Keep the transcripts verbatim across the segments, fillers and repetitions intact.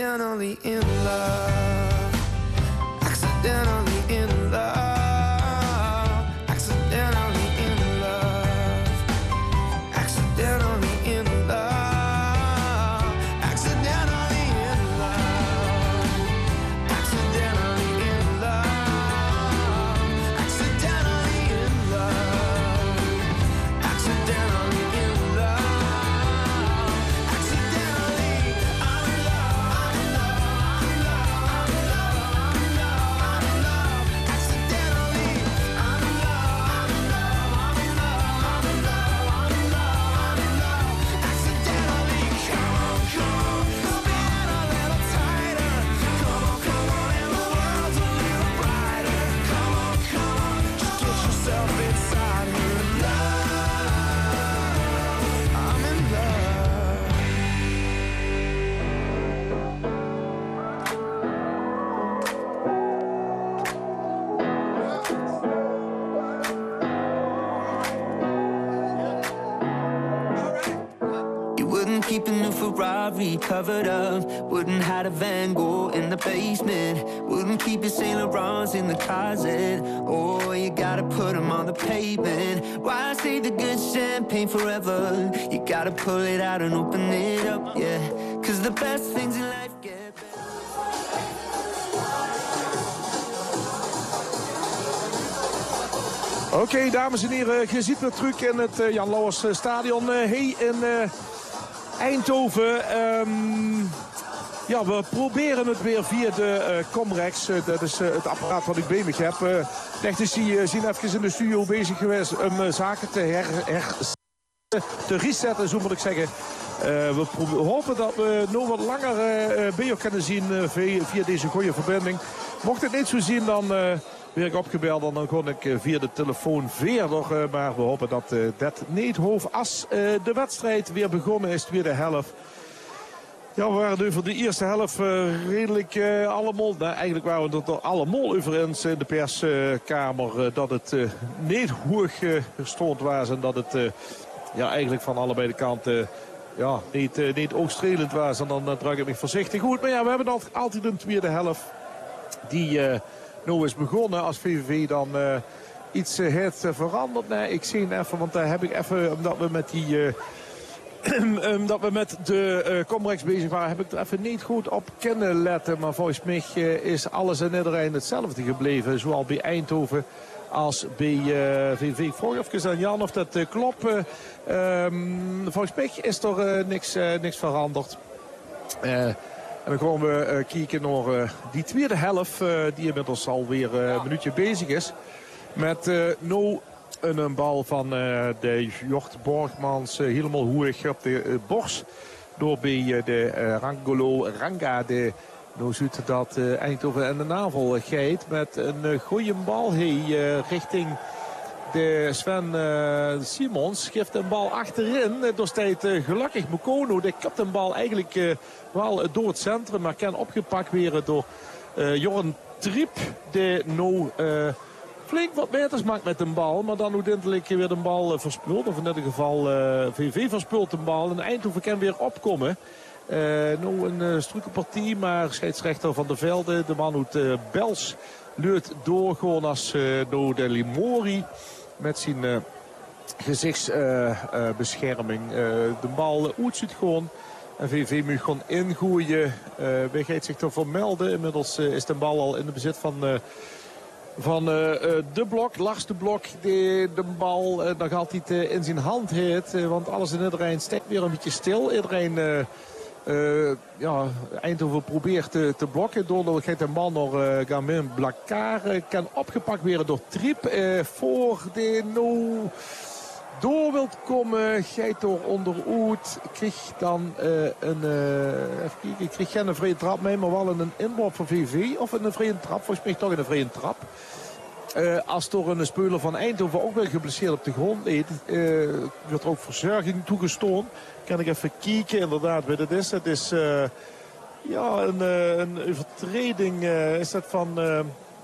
accidentally in love, accidentally in love, accidentally in love, accidentally in love, accidentally in love, accidentally in love, accidentally in love, accidentally in love, accidentally I'm in love, I'm in love, I'm in love, I'm in love, I'm in love, accidentally I'm in love, I'm in love, I'm in love, I'm in love, I'm in love, I'm in love, accidentally. Come on, come on, spin a little tighter. Come on, come on, and the world's a little brighter. Come on, come on, just get yourself inside her love. I'm in love. You wouldn't keep a new Ferrari covered up. Wouldn't hide a Van Gogh in the basement. Wouldn't keep your Saint Laurents in the closet. Oh, you gotta put them on the pavement. Why save the good champagne forever? You gotta pull it out and open it up, yeah. Cause the best things in life get better. Oké, dames en heren, je ziet me terug in het uh, Jan Lauwers uh, stadion. Uh, hey, in uh, Eindhoven. Um, ja, we proberen het weer via de uh, Comrex. Uh, dat is uh, het apparaat wat ik bij me heb. Uh, technici uh, zijn even in de studio bezig geweest om uh, zaken te her, her, te resetten, zo moet ik zeggen. Uh, we hopen dat we nog wat langer uh, bij je kunnen zien uh, via, via deze goede verbinding. Mocht het niet zo zien, dan uh, werd ik opgebeld en dan kon ik uh, via de telefoon verder. Uh, maar we hopen dat uh, dat niet hoeft. Als uh, de wedstrijd weer begonnen is, de tweede helft. Ja, we waren nu voor de eerste helft uh, redelijk uh, allemaal... Nou, eigenlijk waren we er allemaal over eens in de perskamer... Uh, dat het uh, niet hoog uh, stond was en dat het uh, ja, eigenlijk van allebei de kanten... Ja, niet, uh, niet oogstrelend was. En dan uh, druk ik me voorzichtig goed. Maar ja, we hebben altijd, altijd een tweede helft die uh, nu is begonnen. Als V V V dan uh, iets uh, heeft uh, veranderd. Nee, ik zie het even, want daar heb ik even, omdat we met die... Uh, omdat we met de uh, Comrex bezig waren, heb ik er even niet goed op kunnen letten. Maar volgens mij uh, is alles en iedereen hetzelfde gebleven. Zowel bij Eindhoven als bij uh, V V V. Ik vroeg even aan Jan of dat uh, klopt. Uh, um, volgens mij is er uh, niks, uh, niks veranderd. Uh, en dan gaan we uh, kijken naar uh, die tweede helft. Uh, die inmiddels alweer uh, een minuutje bezig is. Met uh, no een, een bal van uh, de Jort Borgmans uh, helemaal hoog op de uh, borst. Door bij uh, de uh, Rangolo Ranga. De, nou ziet dat uh, Eindhoven en de navel geit met een uh, goede bal hey, uh, richting de Sven uh, Simons. Geeft een bal achterin. Door staat uh, gelukkig Mukono. Die kapt een bal eigenlijk uh, wel uh, door het centrum. Maar kan opgepakt weer door uh, Jorn Triep. Die nou uh, flink wat meters maakt met een bal. Maar dan uiteindelijk weer de bal uh, verspeeld. Of in dit geval uh, V V verspeelt de bal. En Eindhoven kan weer opkomen. Uh, nou een uh, struikelpartie, maar scheidsrechter Van der Velde, de man uit uh, Bels, leurt door gewoon als uh, nou de Limori met zijn uh, gezichtsbescherming. Uh, uh, de bal uh, uitziet gewoon. En V V moet gewoon ingooien. Uh, Wie gaat zich ervoor melden? Inmiddels uh, is de bal al in de bezit van... Uh, Van uh, de blok, Lars de Blok, die de bal uh, nog altijd uh, in zijn hand heeft. Uh, want alles en iedereen steekt weer een beetje stil. Iedereen, uh, uh, ja, Eindhoven probeert uh, te blokken. Doordat gaat de man door uh, Gamin Blakar. Uh, kan opgepakt worden door Triep. Uh, voor de nou door wilt komen. Geit door onderoet. Kreeg dan uh, een, uh, even kijken, ik kreeg geen vrije trap mee, maar wel een inworp van V V. Of een vrije trap, volgens mij toch een vrije trap. Uh, als door een speler van Eindhoven ook wel geblesseerd op de grond leed, uh, wordt er ook verzorging toegestaan. Kan ik even kijken inderdaad wat het is. Het is uh, ja, een, uh, een overtreding uh, is dat van... Uh,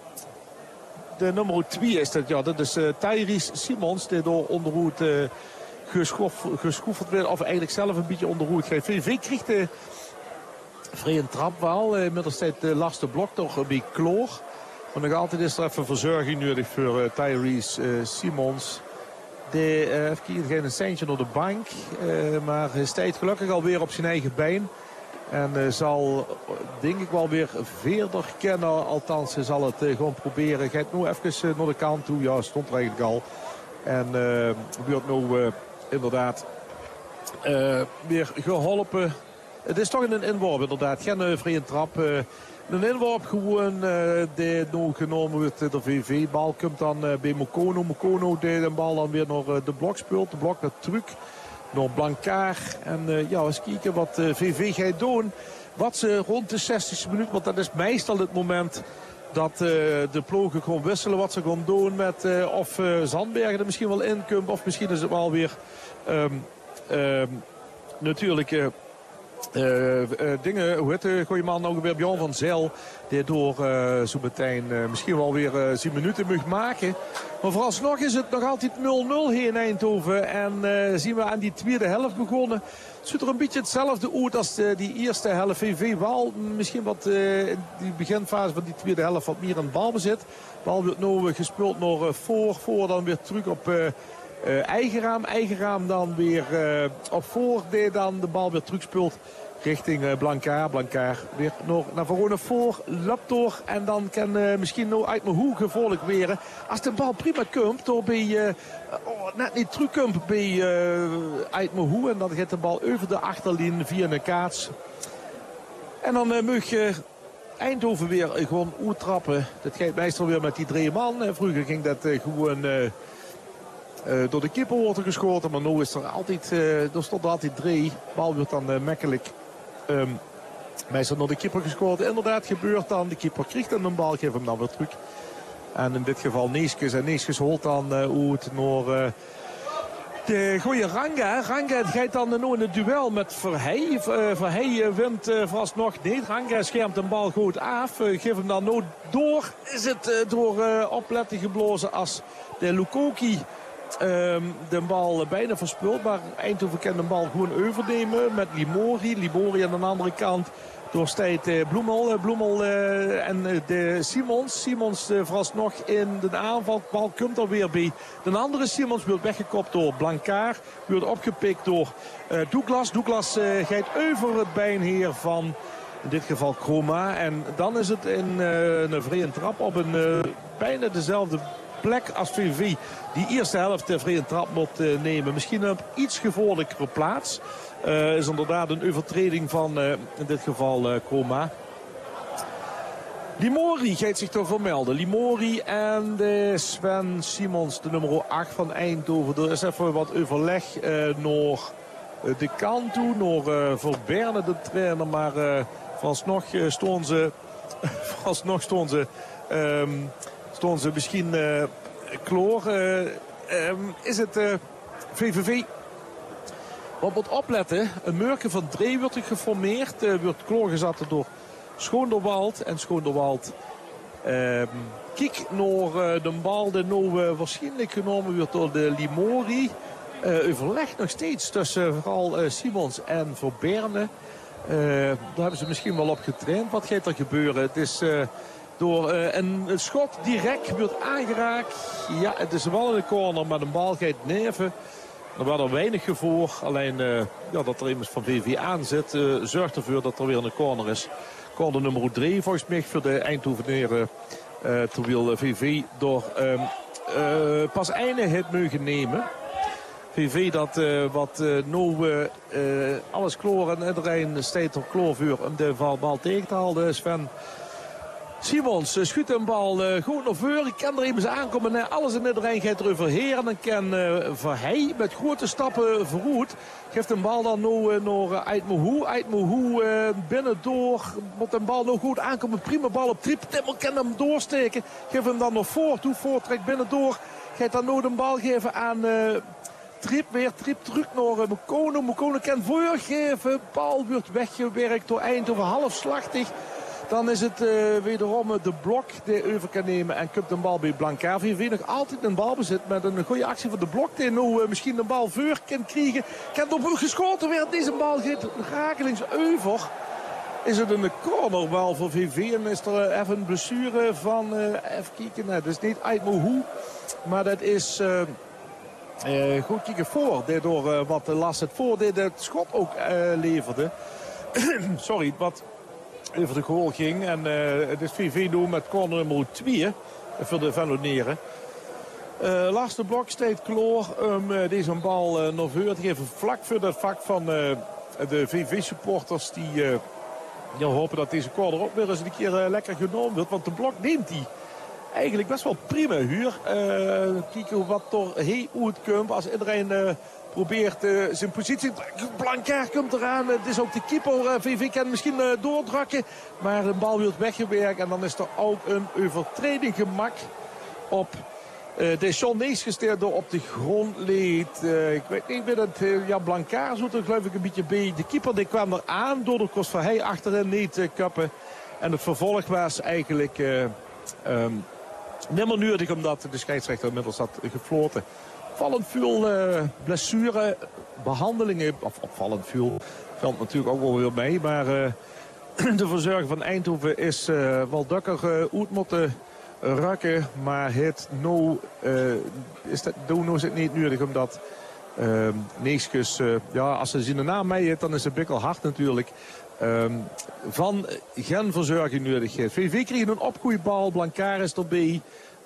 De nummer twee is dat, ja. Dat is uh, Tyrese Simons, die door onderhoed uh, geschoffeld werd. Of eigenlijk zelf een beetje onderhoed geeft. V V krijgt de vrije trap wel. Inmiddels tijd de laatste blok toch bij Kloor. Maar nog altijd is er even verzorging nodig voor uh, Tyrese uh, Simons. Die uh, heeft geen centje op de bank. Uh, maar hij staat gelukkig alweer op zijn eigen been. En uh, zal denk ik wel weer verder kennen. Althans, hij zal het uh, gewoon proberen. Gaat nu even uh, naar de kant toe. Ja, stond er eigenlijk al. En uh, wordt nu uh, inderdaad uh, weer geholpen. Het is toch een inworp inderdaad. Geen uh, vrije trap. Uh, een inworp gewoon uh, die nu genomen wordt. De V V-bal komt dan uh, bij Mokono. Mokono die de bal dan weer naar uh, de blok speelt. De blok naar Truc. Naar Blancard. En uh, ja, eens kijken wat uh, V V gaat doen. Wat ze rond de zestigste minuut. Want dat is meestal het moment dat uh, de ploegen gewoon wisselen. Wat ze gaan doen met uh, of uh, Zandbergen er misschien wel in komt. Of misschien is het wel weer um, um, natuurlijk... Uh, Uh, uh, dingen, hoe heet uh, goeie man nou weer, Bjorn van Zijl, die door uh, zo meteen uh, misschien wel weer uh, zijn minuten mag maken. Maar vooralsnog is het nog altijd nul nul hier in Eindhoven. En uh, zien we aan die tweede helft begonnen. Het ziet er een beetje hetzelfde uit als de, die eerste helft. V V wel misschien wat uh, in die beginfase van die tweede helft wat meer aan balbezit. De bal wordt nu gespeeld naar uh, voor, voor dan weer terug op... Uh, Uh, eigen raam, eigen raam dan weer uh, op voor, die dan de bal weer terugspeelt richting uh, Blancard. Blancard weer nog naar voren voor, loopt door en dan kan uh, misschien nog uit mijn hoek gevolgd weer. Als de bal prima komt, door bij, uh, oh, net niet terugkomt bij uh, uit mijn hoek en dan gaat de bal over de achterlijn via een kaats. En dan uh, mag je uh, Eindhoven weer uh, gewoon uittrappen. Dat gaat meestal weer met die drie man. Uh, vroeger ging dat uh, gewoon... Uh, Uh, door de keeper wordt er geschoten, maar nu is er altijd, uh, er stond er altijd drie. De bal wordt dan uh, makkelijk um, meestal door de keeper geschoten. Inderdaad gebeurt dan, de keeper krijgt dan een bal, geeft hem dan weer terug. En in dit geval Neeskens. En Neeskens holt dan uh, uit naar uh, de goede Ranga. Ranga gaat dan nu in het duel met Verhey. Uh, Verhey uh, wint uh, vooralsnog niet. Ranga schermt de bal goed af. Uh, geeft hem dan nu door. Is het uh, door uh, opletten geblazen als de Lukoki... Um, de bal bijna verspeeld, maar Eindhoven kan de bal gewoon overnemen met Limori. Limori aan de andere kant doorsteekt uh, Bloemel. Uh, Bloemel uh, en uh, de Simons. Simons uh, vooralsnog in de aanval. De bal komt alweer bij de andere Simons. Wordt weggekopt door Blancard. Wordt opgepikt door uh, Douglas. Douglas uh, gaat over het beenheer van in dit geval Chroma. En dan is het in uh, een vrije trap op een uh, bijna dezelfde plek als V V. Die eerste helft de vrije trap moet uh, nemen. Misschien op iets gevaarlijkere plaats. Uh, is inderdaad een overtreding van uh, in dit geval uh, Chroma. Limori gaat zich toch vermelden. Limori en de Sven Simons, de nummer acht van Eindhoven. Er is even wat overleg uh, naar de kant toe. Naar uh, Verberne, de trainer. Maar uh, vooralsnog uh, stonden ze... vooralsnog stonden ze... Um, stonden ze misschien... Uh, Kloor, uh, um, is het uh, V V V. Wat moet opletten, een Murken van Dree wordt geformeerd. Uh, wordt Kloor gezet door Schoonderwald. En Schoonderwald uh, kijkt naar uh, de bal die nu uh, waarschijnlijk genomen wordt door de Limori. Uh, overleg nog steeds tussen uh, vooral uh, Simons en Verberne. Uh, daar hebben ze misschien wel op getraind. Wat gaat er gebeuren? Het is... Uh, Door uh, een, een schot direct wordt aangeraakt. Ja, het is wel in de corner, maar de bal gaat neven. Er was er weinig gevoel. Alleen uh, ja, dat er iemand van V V aan zit, uh, zorgt ervoor dat er weer een corner is. Corner nummer drie volgens mij voor de Eindhovenaren. Uh, terwijl V V door um, uh, pas einde het mogen nemen. V V dat uh, wat uh, nu uh, uh, alles kloor en iedereen steekt op kloorvuur om de bal tegen te houden. Sven Simons uh, schudt een bal uh, goed naar voren. Ik kan er even aankomen. Nee, alles in iedereen gaat er overheen. En dan kan uh, Verhey met grote stappen vooruit. Geeft een bal dan nu uh, naar Aitmohu. Aitmohu uh, binnendoor. Moet een bal nog goed aankomen. Prima bal op Triep. Timmel kan hem doorsteken. Geeft hem dan nog voor. Toe voortrekt binnendoor. Gaat dan nu een bal geven aan... Uh, Triep weer, Triep terug naar uh, Mokono. Mokono kan voorgeven. Bal wordt weggewerkt door Eindhoven. Halfslachtig. Dan is het uh, wederom de blok die over kan nemen en kupt een bal bij Blancard. V V nog altijd een balbezit met een goede actie van de blok. Die nu uh, misschien een bal voor kan krijgen. Kan op geschoten weer. Deze bal gaat rakelings over. is het een corner wel voor V V. En is er uh, even een blessure van, uh, even kijken, nee, dat is niet Ait Mohou. Maar dat is, uh, uh, goed kijken voor, daardoor uh, wat last het voor, dit het schot ook uh, leverde. Sorry, wat over de goal ging. En uh, het is V V nu met corner nummer twee voor de Valloneren. Uh, laatste blok steeds kloor om uh, deze bal uh, naar voren te geven. Vlak voor het vak van uh, de V V-supporters die uh, ja, hopen dat deze corner ook weer eens een keer uh, lekker genomen wordt. Want de blok neemt hij eigenlijk best wel prima hier. Uh, kijken wat door heel goed komt als iedereen uh, probeert uh, zijn positie. Blankaar komt eraan. Het is ook de keeper. Uh, V V kan misschien uh, doordrukken. Maar de bal wordt weggewerkt. En dan is er ook een overtreding gemak op Uh, de John Nees gesteerd door op de grond leed. Uh, ik weet niet meer dat uh, ja, Blankaar zoet er geloof ik een beetje bij. De keeper die kwam er aan door de kost van hij achterin niet uh, kappen. En het vervolg was eigenlijk uh, um, nimmer nodig omdat de scheidsrechter inmiddels had gefloten. Opvallend veel uh, blessure behandelingen. Of opvallend veel. Valt natuurlijk ook wel weer mee. Maar uh, de verzorger van Eindhoven is uh, wel dukker uh, uit moeten raken, maar het no, uh, is dat no is het niet nodig omdat uh, Neeskes, uh, ja, als ze zien de naam mee heeft, dan is het bikkel hard natuurlijk. Um, van geen verzorging nodig heeft. V V kreeg een opgroeibal, Blankaar is erbij.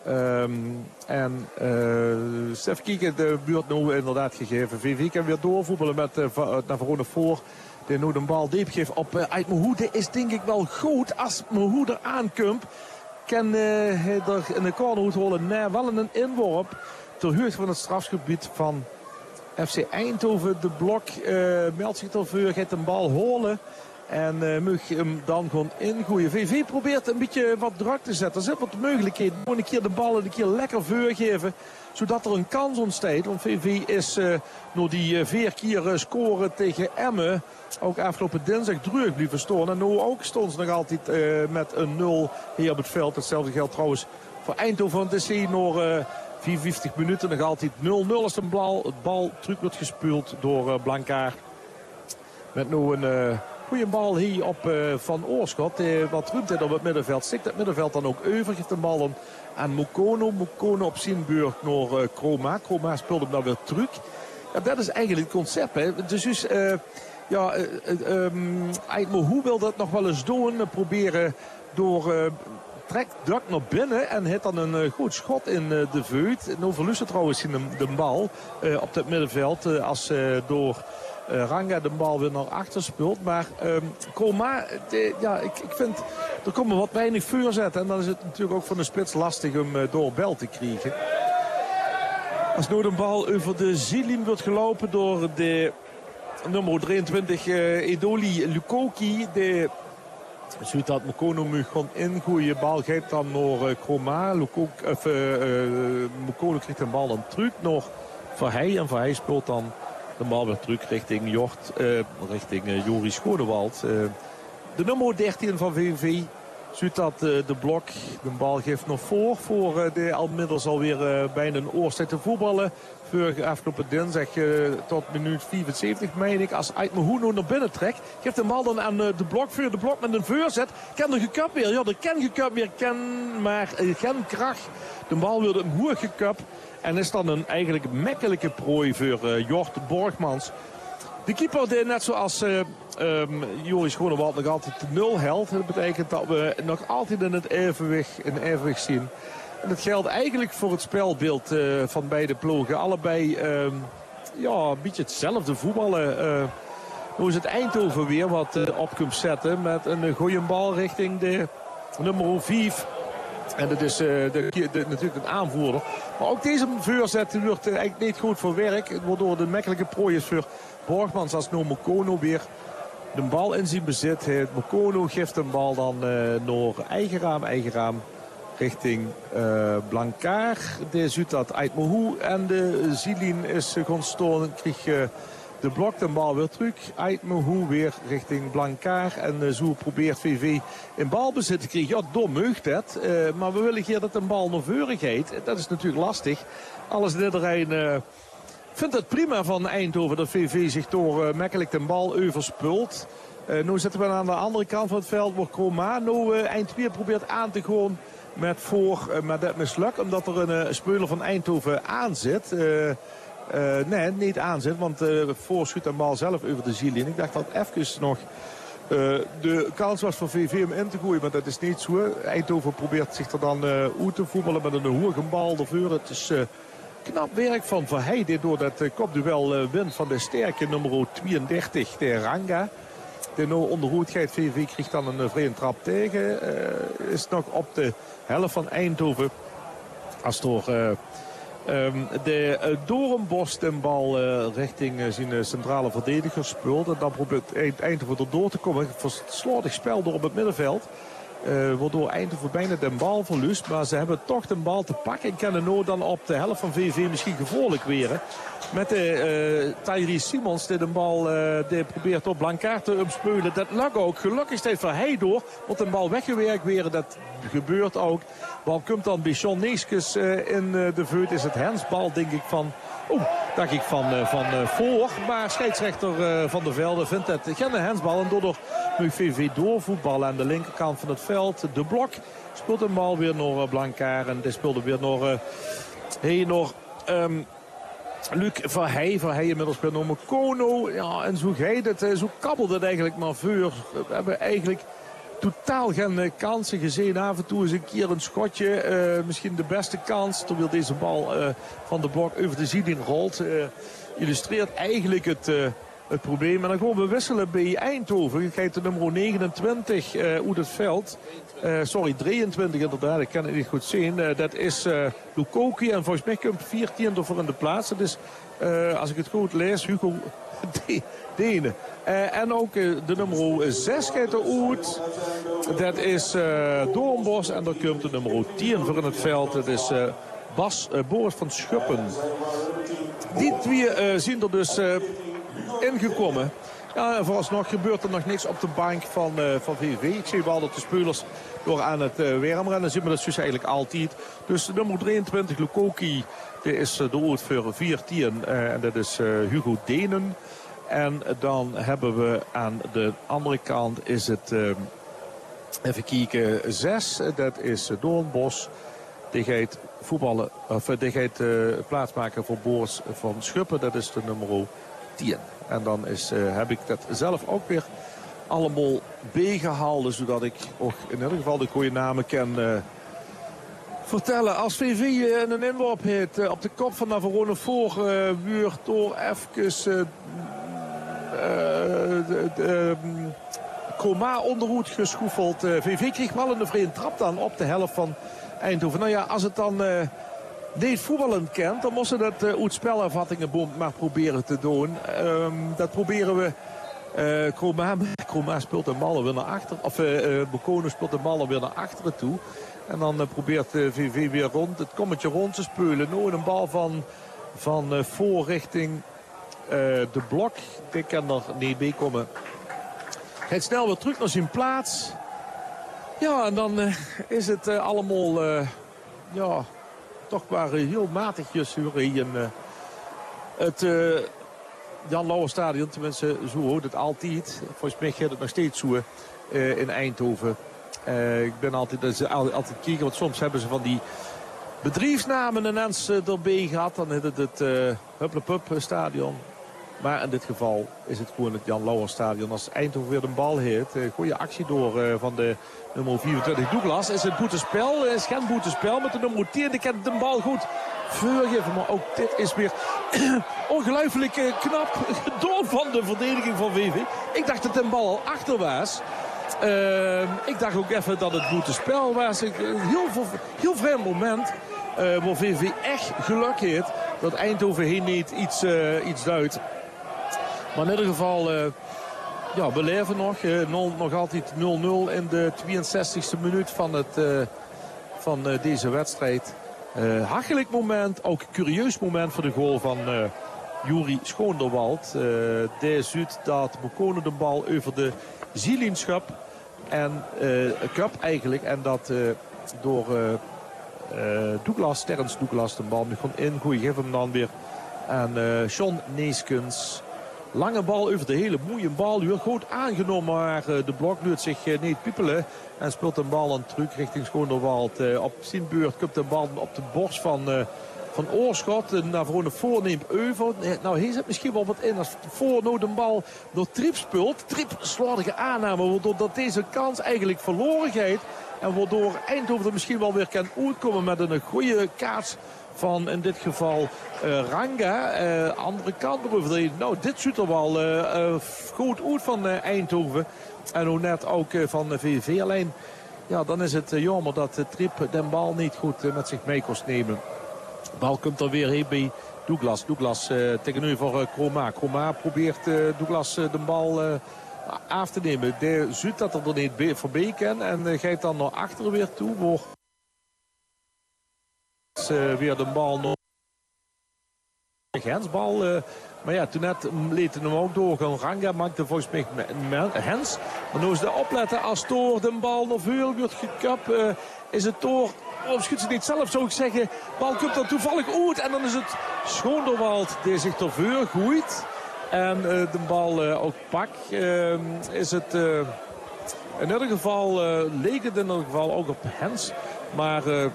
Um, en uh, Stef Kieken de buurt nu inderdaad gegeven. V V kan weer doorvoetballen met uh, naar Verona voor. Die nu de bal diep geeft op uh, Ait Mohou. Dit is denk ik wel goed als Mohou er aankomt. Kan uh, hij er in de cornerhoed holen. Nee, wel in een inworp. Ter hoogte van het strafgebied van F C Eindhoven. De blok uh, meldt zich ervoor. Gaat de bal holen. En uh, mag hem dan gewoon ingooien. V V probeert een beetje wat druk te zetten. Er zit wat mogelijkheden. Gewoon een keer de bal een keer lekker voorgeven. Zodat er een kans ontstaat. Want V V is uh, door die uh, vier keer uh, scoren tegen Emmen. Ook afgelopen dinsdag terug blijven staan. En nu ook stond ze nog altijd uh, met een nul hier op het veld. Hetzelfde geldt trouwens voor Eindhoven. Het is hier nog uh, vierenvijftig minuten nog altijd nul nul als de bal, het bal terug wordt gespeeld door uh, Blankaar. Met nu een uh, goede bal hier op uh, Van Oorschot. Uh, wat ruimte op het middenveld. Stikt het middenveld dan ook over. Geeft de bal dan aan Mukono. Mukono op zijn beurt naar uh, Kroma. Kroma speelt hem dan weer terug. Ja, dat is eigenlijk het concept. Hè. Dus is... Uh, Ja, uh, uh, um, Ait Mohou wil dat nog wel eens doen. Uh, proberen door uh, trekt druk naar binnen en heeft dan een uh, goed schot in uh, de veut. Nu verliest het trouwens in de, de bal uh, op het middenveld. Uh, als uh, door uh, Ranga de bal weer naar achter speelt. Maar um, Kroma, de, ja, ik, ik vind er komen wat weinig voorzetten. En dan is het natuurlijk ook van de spits lastig om uh, door bel te krijgen. Als nu de bal over de zielin wordt gelopen door de nummer drieëntwintig, uh, Edoli Lukoki. De ziet dat Mukono moet gewoon ingooien. Bal geeft dan naar uh, Kroma. Lukoki, of, uh, uh, Mukono krijgt de bal dan terug nog voor hij. En voor hij speelt dan de bal weer terug richting Jort, uh, richting uh, Joris Schonewald. Uh, de nummer dertien van V V. Ziet dat uh, de blok de bal geeft nog voor. Voor uh, de inmiddels alweer uh, bijna een oorstijd te voetballen. Vorige afgelopen dinsdag uh, tot minuut vierenzeventig meen ik. Als Ait Mohou nu naar binnen trekt. Geeft de bal dan aan uh, de blok voor de blok met een voorzet. Kan er gekapt weer. Ja, er kan gekapt weer. Kan maar uh, geen kracht. De bal wordt hem hoog gekapt. En is dan een eigenlijk makkelijke prooi voor uh, Jort Borgmans. De keeper deed net zoals uh, um, Joris Schonewald nog altijd de nul held. Dat betekent dat we nog altijd in het evenwicht, in evenwicht zien. En dat geldt eigenlijk voor het spelbeeld uh, van beide ploegen. Allebei uh, ja, een beetje hetzelfde voetballen. Uh, nu is het Eindhoven weer wat uh, op kunt zetten met een goede bal richting de nummer vijf. En dat is uh, de, de, de, natuurlijk een aanvoerder. Maar ook deze voorzet wordt uh, eigenlijk niet goed voor werk. Waardoor de makkelijke prooi is voor Borgmans als nu Mukono weer de bal in zijn bezit heeft. Mukono geeft de bal dan uh, naar eigen raam, eigen raam richting uh, Blankaar. De ziet dat Ait Mohou en de Zielin is uh, gewoon storen. Kreeg uh, de blok de bal weer terug. Ait Mohou weer richting Blankaar. En uh, zo probeert V V in balbezit te krijgen. Ja, dom meugt het. Uh, maar we willen hier dat de bal naar voren gaat. Dat is natuurlijk lastig. Alles in iedereen uh, vindt het prima van Eindhoven dat V V zich door uh, makkelijk de bal overspult. Uh, nu zitten we aan de andere kant van het veld. Waar Chroma nu uh, eind weer probeert aan te gaan met voor. Uh, maar dat mislukt omdat er een uh, speler van Eindhoven aan zit. Uh, uh, nee, niet aan zit. Want uh, voor schudt de bal zelf over de zielin. Ik dacht dat even nog uh, de kans was voor V V om in te gooien. Maar dat is niet zo. Eindhoven probeert zich er dan uh, uit te voetballen met een hoge bal ervoor. Het is uh, knap werk van Verheij. Dit door dat uh, kopduel uh, wint van de sterke nummer tweeëndertig, de Ranga. De nou onderhoed gaat. V V krijgt dan een vrije trap tegen. Uh, is nog op de helft van Eindhoven. Als door uh, um, de uh, Doornbos de bal uh, richting uh, zijn uh, centrale verdediger speelt. En dan probeert Eindhoven er door te komen. Verslordig spel door op het middenveld. Uh, waardoor Eindhoven bijna de bal verliest. Maar ze hebben toch de bal te pakken. En kunnen nou dan op de helft van V V misschien gevaarlijk weren. Met de uh, Tyrese Simons die de bal uh, die probeert op Blankaart te umspeulen. Dat lukt ook. Gelukkig steeds Verheij door. Wordt de bal weggewerkt weer. Dat gebeurt ook. De bal komt dan bij John Neeskens uh, in uh, de veut. Is het hensbal denk ik van... Oeh, dacht ik van, uh, van uh, voor. Maar scheidsrechter uh, Van der Velde vindt het geen hensbal. En daardoor moet V V doorvoetballen aan de linkerkant van het veld. De Blok speelt een bal weer naar uh, Blankaart. En die speelde weer naar... Uh, hey, naar um, Luc Verheij. Verheij inmiddels weer naar Mekono. Ja, en zo gaat het. Uh, zo kabbelt het eigenlijk maar vuur. We hebben eigenlijk totaal geen uh, kansen gezien. Af en toe is een keer een schotje. Uh, misschien de beste kans. Terwijl deze bal uh, van de Blok over de zieling rolt. Uh, illustreert eigenlijk het... Uh, Het probleem. En dan gaan we wisselen bij Eindhoven. Je kijkt de nummer negenentwintig uh, uit het veld. Uh, sorry, drieëntwintig inderdaad. Ik kan het niet goed zien. Uh, dat is uh, Lukoki. En volgens mij komt veertiende voor in de plaats. Dat is, uh, als ik het goed lees, Hugo Dene. Uh, en ook uh, de nummer zes gaat er uit. Dat is uh, Doornbos. En dan komt de nummer tien voor in het veld. Dat is uh, Bas uh, Boris van Schuppen. Die twee uh, zien er dus... Uh, ingekomen. Ja, vooralsnog gebeurt er nog niks op de bank van, uh, van V V. Ik zie wel dat de spelers door aan het uh, wermen. Dan zien we dat dus eigenlijk altijd. Dus de nummer drieëntwintig, Lukoki, die is uh, de oud voor veertien. Uh, en dat is uh, Hugo Denen. En dan hebben we aan de andere kant is het, uh, even kijken, zes. Dat is uh, Doornbos. Die gaat voetballen, of uh, die gaat uh, plaatsmaken voor Boris van Schuppen. Dat is de nummer tien. En dan is, uh, heb ik dat zelf ook weer allemaal bijgehaald. Zodat ik ook in ieder geval de goede namen kan uh, vertellen. Als V V uh, een inworp heeft uh, op de kop van Navarone voor. Uh, wordt door even uh, uh, de, de, um, Chroma onderhoed geschoefeld. Uh, V V kreeg wel een vrije trap dan op de helft van Eindhoven. Nou ja, als het dan... Uh, niet voetballen kent, dan moesten dat uh, uit spelervattingen maar proberen te doen. Um, dat proberen we. Uh, Chroma, Chroma speelt de ballen weer naar achter. Of uh, uh, Mekono speelt de ballen weer naar achteren toe. En dan uh, probeert uh, V V weer rond het kommetje rond te spelen. Nou, een bal van, van uh, voor richting uh, de Blok. Die kan er niet bij komen. Gaat snel weer terug naar zijn plaats. Ja, en dan uh, is het uh, allemaal... Uh, ja... toch maar heel matigjes hier in uh, het uh, Jan Lauwers Stadion. Tenminste, zo hoort het altijd. Volgens mij gaat het nog steeds zo uh, in Eindhoven. Uh, ik ben altijd, uh, altijd kijken, want soms hebben ze van die bedrijfsnamen ineens uh, erbij gehad. Dan is het het uh, Hupplepup stadion. Maar in dit geval is het gewoon het Jan Lauwers Stadion. Als Eindhoven weer de bal heeft. Uh, goede actie door uh, van de nummer vierentwintig Douglas. Is het boetespel. Is geen boetespel met de nummer tien. Die kent de bal goed voorgeven. Maar ook dit is weer ongelooflijk uh, knap door van de verdediging van V V. Ik dacht dat de bal al achter was. Uh, ik dacht ook even dat het boetespel was. Ik, uh, heel, heel vreemd moment. Uh, waar V V echt geluk heeft. Dat Eindhoven heen niet iets, uh, iets duidt. Maar in ieder geval, uh, ja, we leven nog. Uh, nul, nog altijd nul nul in de tweeënzestigste minuut van, het, uh, van uh, deze wedstrijd. Uh, hachelijk moment, ook curieus moment voor de goal van uh, Juri Schoonderwald. Uh, die ziet dat Mekono de bal over de zielinschap en uh, cup eigenlijk. En dat uh, door... Uh, Uh, Douglas, Terrence Douglas de bal nu gewoon in. Goeie geef hem dan weer aan uh, John Neeskens. Lange bal over de hele mooie bal. Weer goed aangenomen, maar uh, de blok lukt zich uh, niet piepelen. En speelt een bal een truc richting Schoonderwald. Uh, op zijn beurt komt de bal op de borst van, uh, van Oorschot. Uh, naar voren voorneemt Euvel. Uh, nou, hier zit misschien wel wat in. Als voornood een bal door Triep speelt. Triep slordige aanname, waardoor dat deze kans eigenlijk verloren gaat. En waardoor Eindhoven er misschien wel weer kan uitkomen met een goede kaats van in dit geval uh, Ranga. Uh, andere kant erover. Nou, dit ziet er wel uh, uh, goed uit van uh, Eindhoven. En hoe net ook uh, van de V V V. Alleen, ja, dan is het uh, jammer dat uh, Triep de bal niet goed uh, met zich mee kost nemen. De bal komt er weer heen bij Douglas. Douglas uh, tegenover uh, Kroma. Kroma probeert uh, Douglas uh, de bal uh, af te nemen. De ziet dat er er niet voorbij kan. En uh, gaat dan naar achteren weer toe. Wordt uh, weer de bal nog. Hensbal. Uh, maar ja, toen net liet hij hem ook doorgaan. Ranga maakte volgens mij Hens. Maar nu is de opletten als Toor de bal nog veel wordt gekapt. Uh, is het Toor... Of schudt ze niet zelf, zou ik zeggen. De bal komt dan toevallig uit. En dan is het Schoonderwald die zich ervoor gooit. En uh, de bal uh, ook pakt. Uh, is het uh, in ieder geval uh, leek het in ieder geval ook op Hens. Maar uh, uh,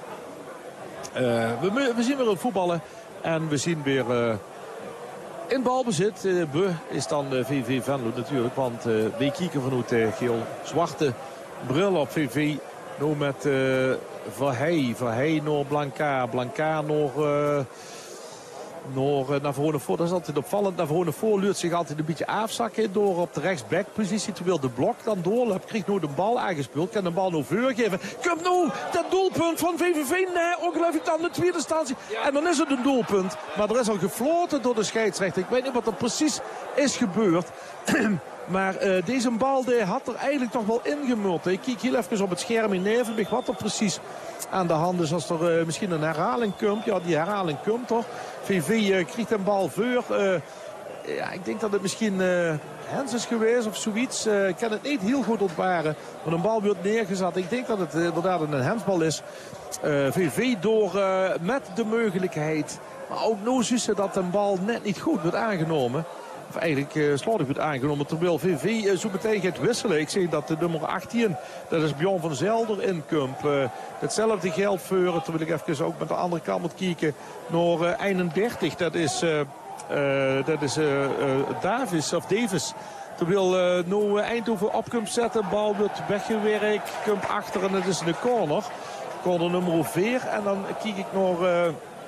we, we zien weer een voetballen. En we zien weer uh, in balbezit. Uh, we is dan uh, V V Venlo natuurlijk. Want uh, we kijken vanuit de uh, geel-zwarte bril op V V. Nu met uh, Verheij. Verheij naar Blanca. Blanca naar... Uh, Naar, naar voren voor. Dat is altijd opvallend. Naar voren voor luurt zich altijd een beetje afzakken. Door op de rechtsbackpositie. Terwijl de blok dan doorloopt. Krijgt nu de bal aangespeeld. Kan de bal nu voorgeven. Komt nu dat doelpunt van V V V. Nee, ongelooflijk dan de tweede instantie. En dan is het een doelpunt. Maar er is al gefloten door de scheidsrechter. Ik weet niet wat er precies is gebeurd. Maar uh, deze bal die had er eigenlijk toch wel ingemuld. Ik kijk heel even op het scherm in Nevenbeek wat er precies aan de hand is. Als er uh, misschien een herhaling komt. Ja, die herhaling komt toch. V V uh, krijgt een bal voor. Uh, ja, ik denk dat het misschien uh, Hens is geweest of zoiets. Uh, ik kan het niet heel goed ontwaren. Maar een bal wordt neergezet. Ik denk dat het uh, inderdaad een Hensbal is. Uh, V V door uh, met de mogelijkheid. Maar ook nu zie je dat een bal net niet goed wordt aangenomen. Of eigenlijk uh, slordig wordt aangenomen. Terwijl V V uh, zo meteen gaat wisselen. Ik zie dat de nummer achttien, dat is Bjorn van Zelder in komt. Uh, hetzelfde geldt voor, terwijl ik even ook met de andere kant moet kijken, naar uh, eenendertig. Dat is, uh, uh, dat is uh, uh, Davis, of Davis. Terwijl uh, nu Eindhoven op komt zetten. Bal wordt weggewerkt, komt achter en dat is de corner. Corner nummer vier. En dan kijk ik naar... Uh,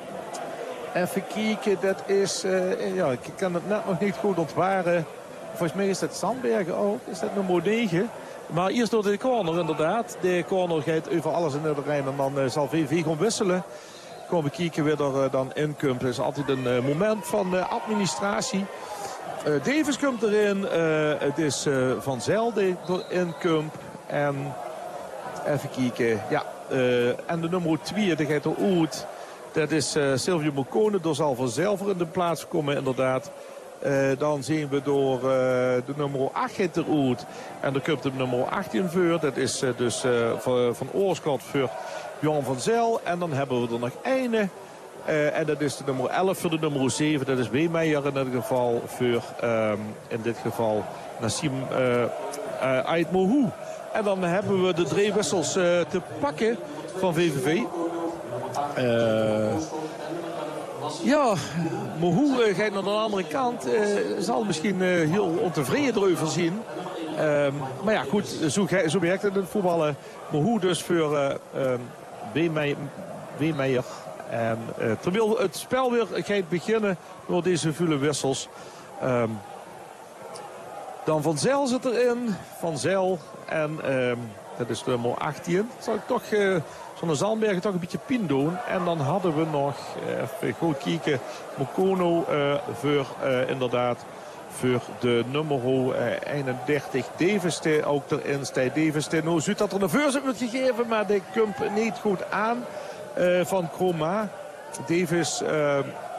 Even kijken, dat is, uh, ja, ik kan het net nog niet goed ontwaren. Volgens mij is dat Sandbergen ook, is dat nummer negen. Maar eerst door de corner inderdaad. De corner gaat over alles in de rijn en dan uh, zal V V gaan wisselen. Komen we kijken wie er uh, dan in komt. Het is altijd een uh, moment van uh, administratie. Uh, Davis komt erin, uh, het is uh, Van Zijl die erin komt. En even kijken, ja, uh, en de nummer twee, die gaat er uit. Dat is uh, Silvio Mocone, door zal vanzelf in de plaats komen inderdaad. Uh, dan zien we door uh, de nummer acht eruit. En er komt de nummer achttien voor. Dat is uh, dus uh, van, van Oorschot voor Bjorn van Zijl. En dan hebben we er nog één. Uh, en dat is de nummer elf voor de nummer zeven. Dat is Weemeijer in dit geval voor um, in dit geval Nassim uh, uh, Aitmohu. En dan hebben we de drie wissels uh, te pakken van V V V. Uh, ja, Mohu uh, gaat naar de andere kant. Uh, zal misschien uh, heel ontevreden erover zien. Uh, maar ja, goed, zo, zo werkt het in het voetballen. Mohu dus voor uh, uh, Weemeijer. En uh, terwijl het spel weer gaat beginnen door deze vele wissels. Uh, dan Van Zijl zit erin. Van Zijl en uh, dat is nummer achttien. Zal ik toch... Uh, Van Zandbergen toch een beetje pin doen. En dan hadden we nog, even goed kijken, Mokono uh, voor uh, inderdaad voor de nummer uh, eenendertig. Davis die ook erin staat. Davis die nou ziet dat er een voorzet wordt gegeven, maar die komt niet goed aan uh, van Kroma. Davis, uh,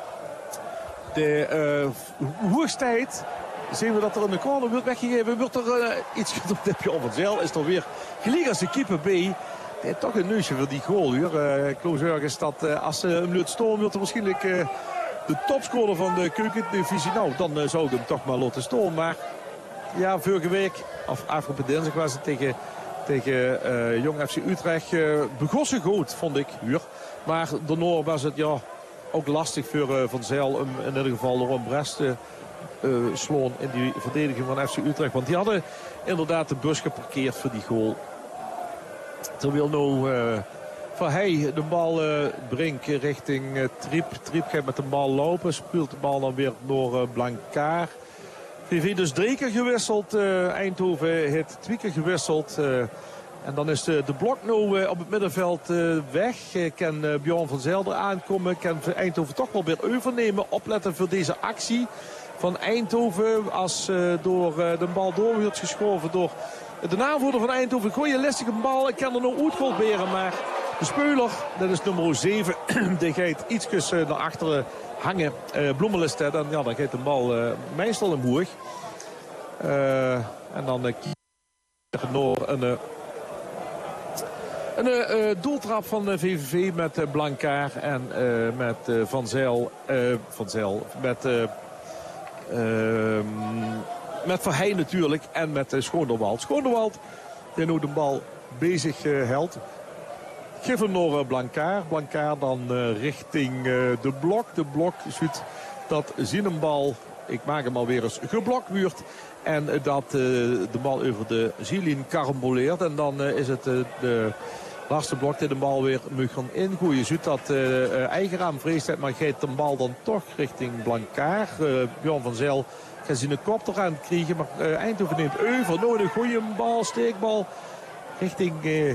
de uh, hoogstijd. Zien we dat er in de corner wordt weggegeven. Wordt er uh, iets gedaan op het zeil. Is er weer gelijk als de keeper bij. Ja, toch een neusje voor die goal hier. Uh, Kloos is dat uh, als ze uh, hem laat storen, wil er waarschijnlijk uh, de topscorer van de keukendivisie. Nou, dan uh, zou ik hem toch maar laten staan. Maar ja, vorige week, of afgelopen dinsdag was het tegen, tegen uh, Jong F C Utrecht. Uh, begon ze goed, vond ik, huur. Maar daarna was het ja, ook lastig voor uh, Van Zijl om in ieder geval Ron Brest te uh, slaan in die verdediging van F C Utrecht. Want die hadden inderdaad de bus geparkeerd voor die goal. Terwijl nou uh, Van Heij de bal uh, brengt richting uh, Triep. Triep gaat met de bal lopen. Speelt de bal dan weer door uh, Blankaar. V V dus drie keer gewisseld. Uh, Eindhoven heeft twee keer gewisseld. Uh, en dan is de, de blok nou uh, op het middenveld uh, weg. Uh, kan uh, Bjorn van Zijl er aankomen. Kan Eindhoven toch wel weer overnemen. Opletten voor deze actie van Eindhoven. Als uh, door uh, de bal door wordt geschoven door de aanvoerder van Eindhoven. Goeie listige bal. Ik kan er nog uitgol beren. Maar de speler, dat is nummer zeven. Die gaat iets uh, naar achteren hangen. Uh, Bloemelestedt. En ja, dan gaat de bal uh, meestal een boer. Uh, en dan uh, door een, uh, een uh, doeltrap van de V V V met uh, Blankaar en uh, met uh, Van Zijl. Uh, Van Zijl. Met, uh, uh, met Van Heij natuurlijk. En met uh, Schoonderwald. Schoonderwald die nu de bal bezig uh, houdt. Geef hem naar uh, Blankaar. Blankaar dan uh, richting uh, de blok. De blok ziet dat zien een bal. Ik maak hem alweer eens geblokt wordt. En uh, dat uh, de bal over de zielin karamboleert. En dan uh, is het uh, de laatste blok die de bal weer moet gaan ingooien. Je ziet dat uh, uh, Eigenraam vreest het, maar geeft de bal dan toch richting Blankaar. Uh, Bjorn van Zijl gaat zijn kop eraan krijgen. Maar uh, Eindhoven neemt over. Nou, een goede bal, steekbal richting... Uh,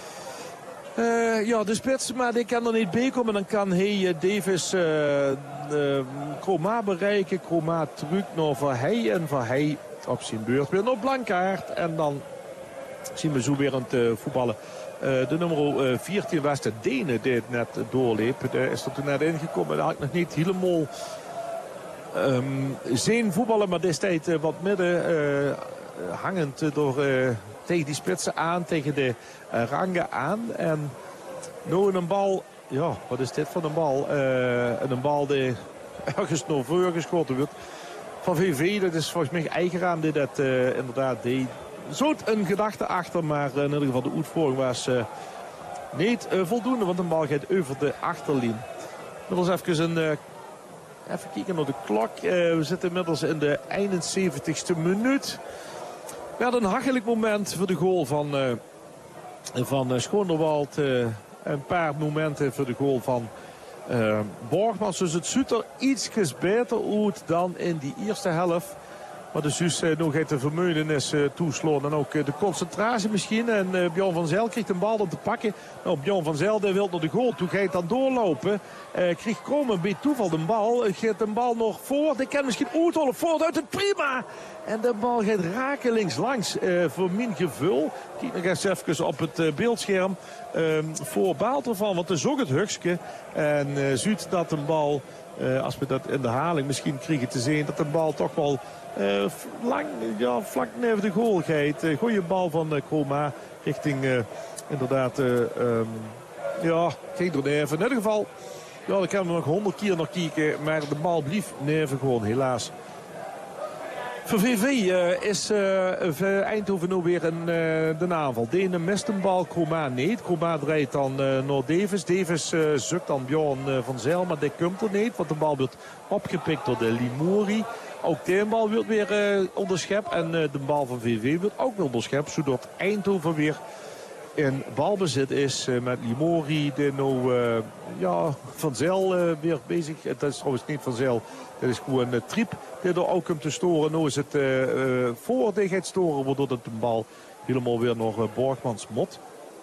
Uh, ja, de spits, maar die kan er niet bij komen. Dan kan hij uh, Davis uh, uh, Kroma bereiken. Kroma terug naar Van Heij. En Van Heij op zijn beurt weer naar Blankaart. En dan zien we zo weer aan het uh, voetballen. Uh, de nummer uh, veertien was de Denen die het net doorleep. Die is er toen net ingekomen. Dat had ik nog niet helemaal um, zien voetballen. Maar destijds uh, wat midden uh, hangend uh, door... Uh, tegen die spitsen aan, tegen de uh, rangen aan. En nu een bal, ja, wat is dit van een bal? Uh, een bal die ergens naar voren geschoten wordt. Van V V, dat is volgens mij Eigenraam die dat uh, inderdaad deed. Zo'n een gedachte achter, maar uh, in ieder geval de uitvoering was uh, niet uh, voldoende. Want de bal gaat over de achterlijn. Inmiddels even een... Uh, even kijken naar de klok. Uh, we zitten inmiddels in de eenenzeventigste minuut. We hadden een hachelijk moment voor de goal van, uh, van uh, Schoonderwald. Uh, een paar momenten voor de goal van uh, Borgmans. Dus het ziet er iets beter uit dan in die eerste helft. Maar de Zus uh, nog heeft de vermoeienis uh, toeslaan. En ook uh, de concentratie misschien. En uh, Bjorn van Zijl kreeg de bal om te pakken. Nou, Bjorn van Zijl wil naar de goal toe. Gaat dan doorlopen. Uh, kreeg Kroon bij toeval de bal. Uh, gaat de bal nog voor. Die kan misschien uithollen. Voort uit het prima. En de bal gaat rakelings langs uh, voor mijn gevul. Kijk nog eens even op het uh, beeldscherm. Uh, voor baalt ervan. Want het is ook het hugske. En uh, ziet dat de bal... Uh, als we dat in de herhaling misschien krijgen te zien. Dat de bal toch wel... Uh, lang, ja, vlak neven de goal gaat. Uh, goeie bal van uh, Kroma richting uh, inderdaad uh, um, ja, geen er neven. In ieder geval, ja, daar kunnen we nog honderd keer naar kijken, maar de bal blief neven gewoon, helaas. Voor V V uh, is uh, Eindhoven nu weer een, uh, de aanval. Denen mist een bal, Kroma niet. Kroma draait dan uh, naar Davis. Davis uh, zoekt dan Bjorn uh, van Zijl, maar die komt er niet. Want de bal wordt opgepikt door de Limouri. Ook de bal wordt weer uh, onderschept. En uh, de bal van V V wordt ook weer onderschept. Zodat Eindhoven weer in balbezit is uh, met Limouri. Die nou uh, ja, Van Zijl uh, weer bezig. Dat is trouwens niet Van Zijl. Dat is gewoon een uh, Triep die er ook komt te storen. Nu is het uh, uh, voor die gaat storen. Waardoor het de bal helemaal weer naar uh, Borgmans mot.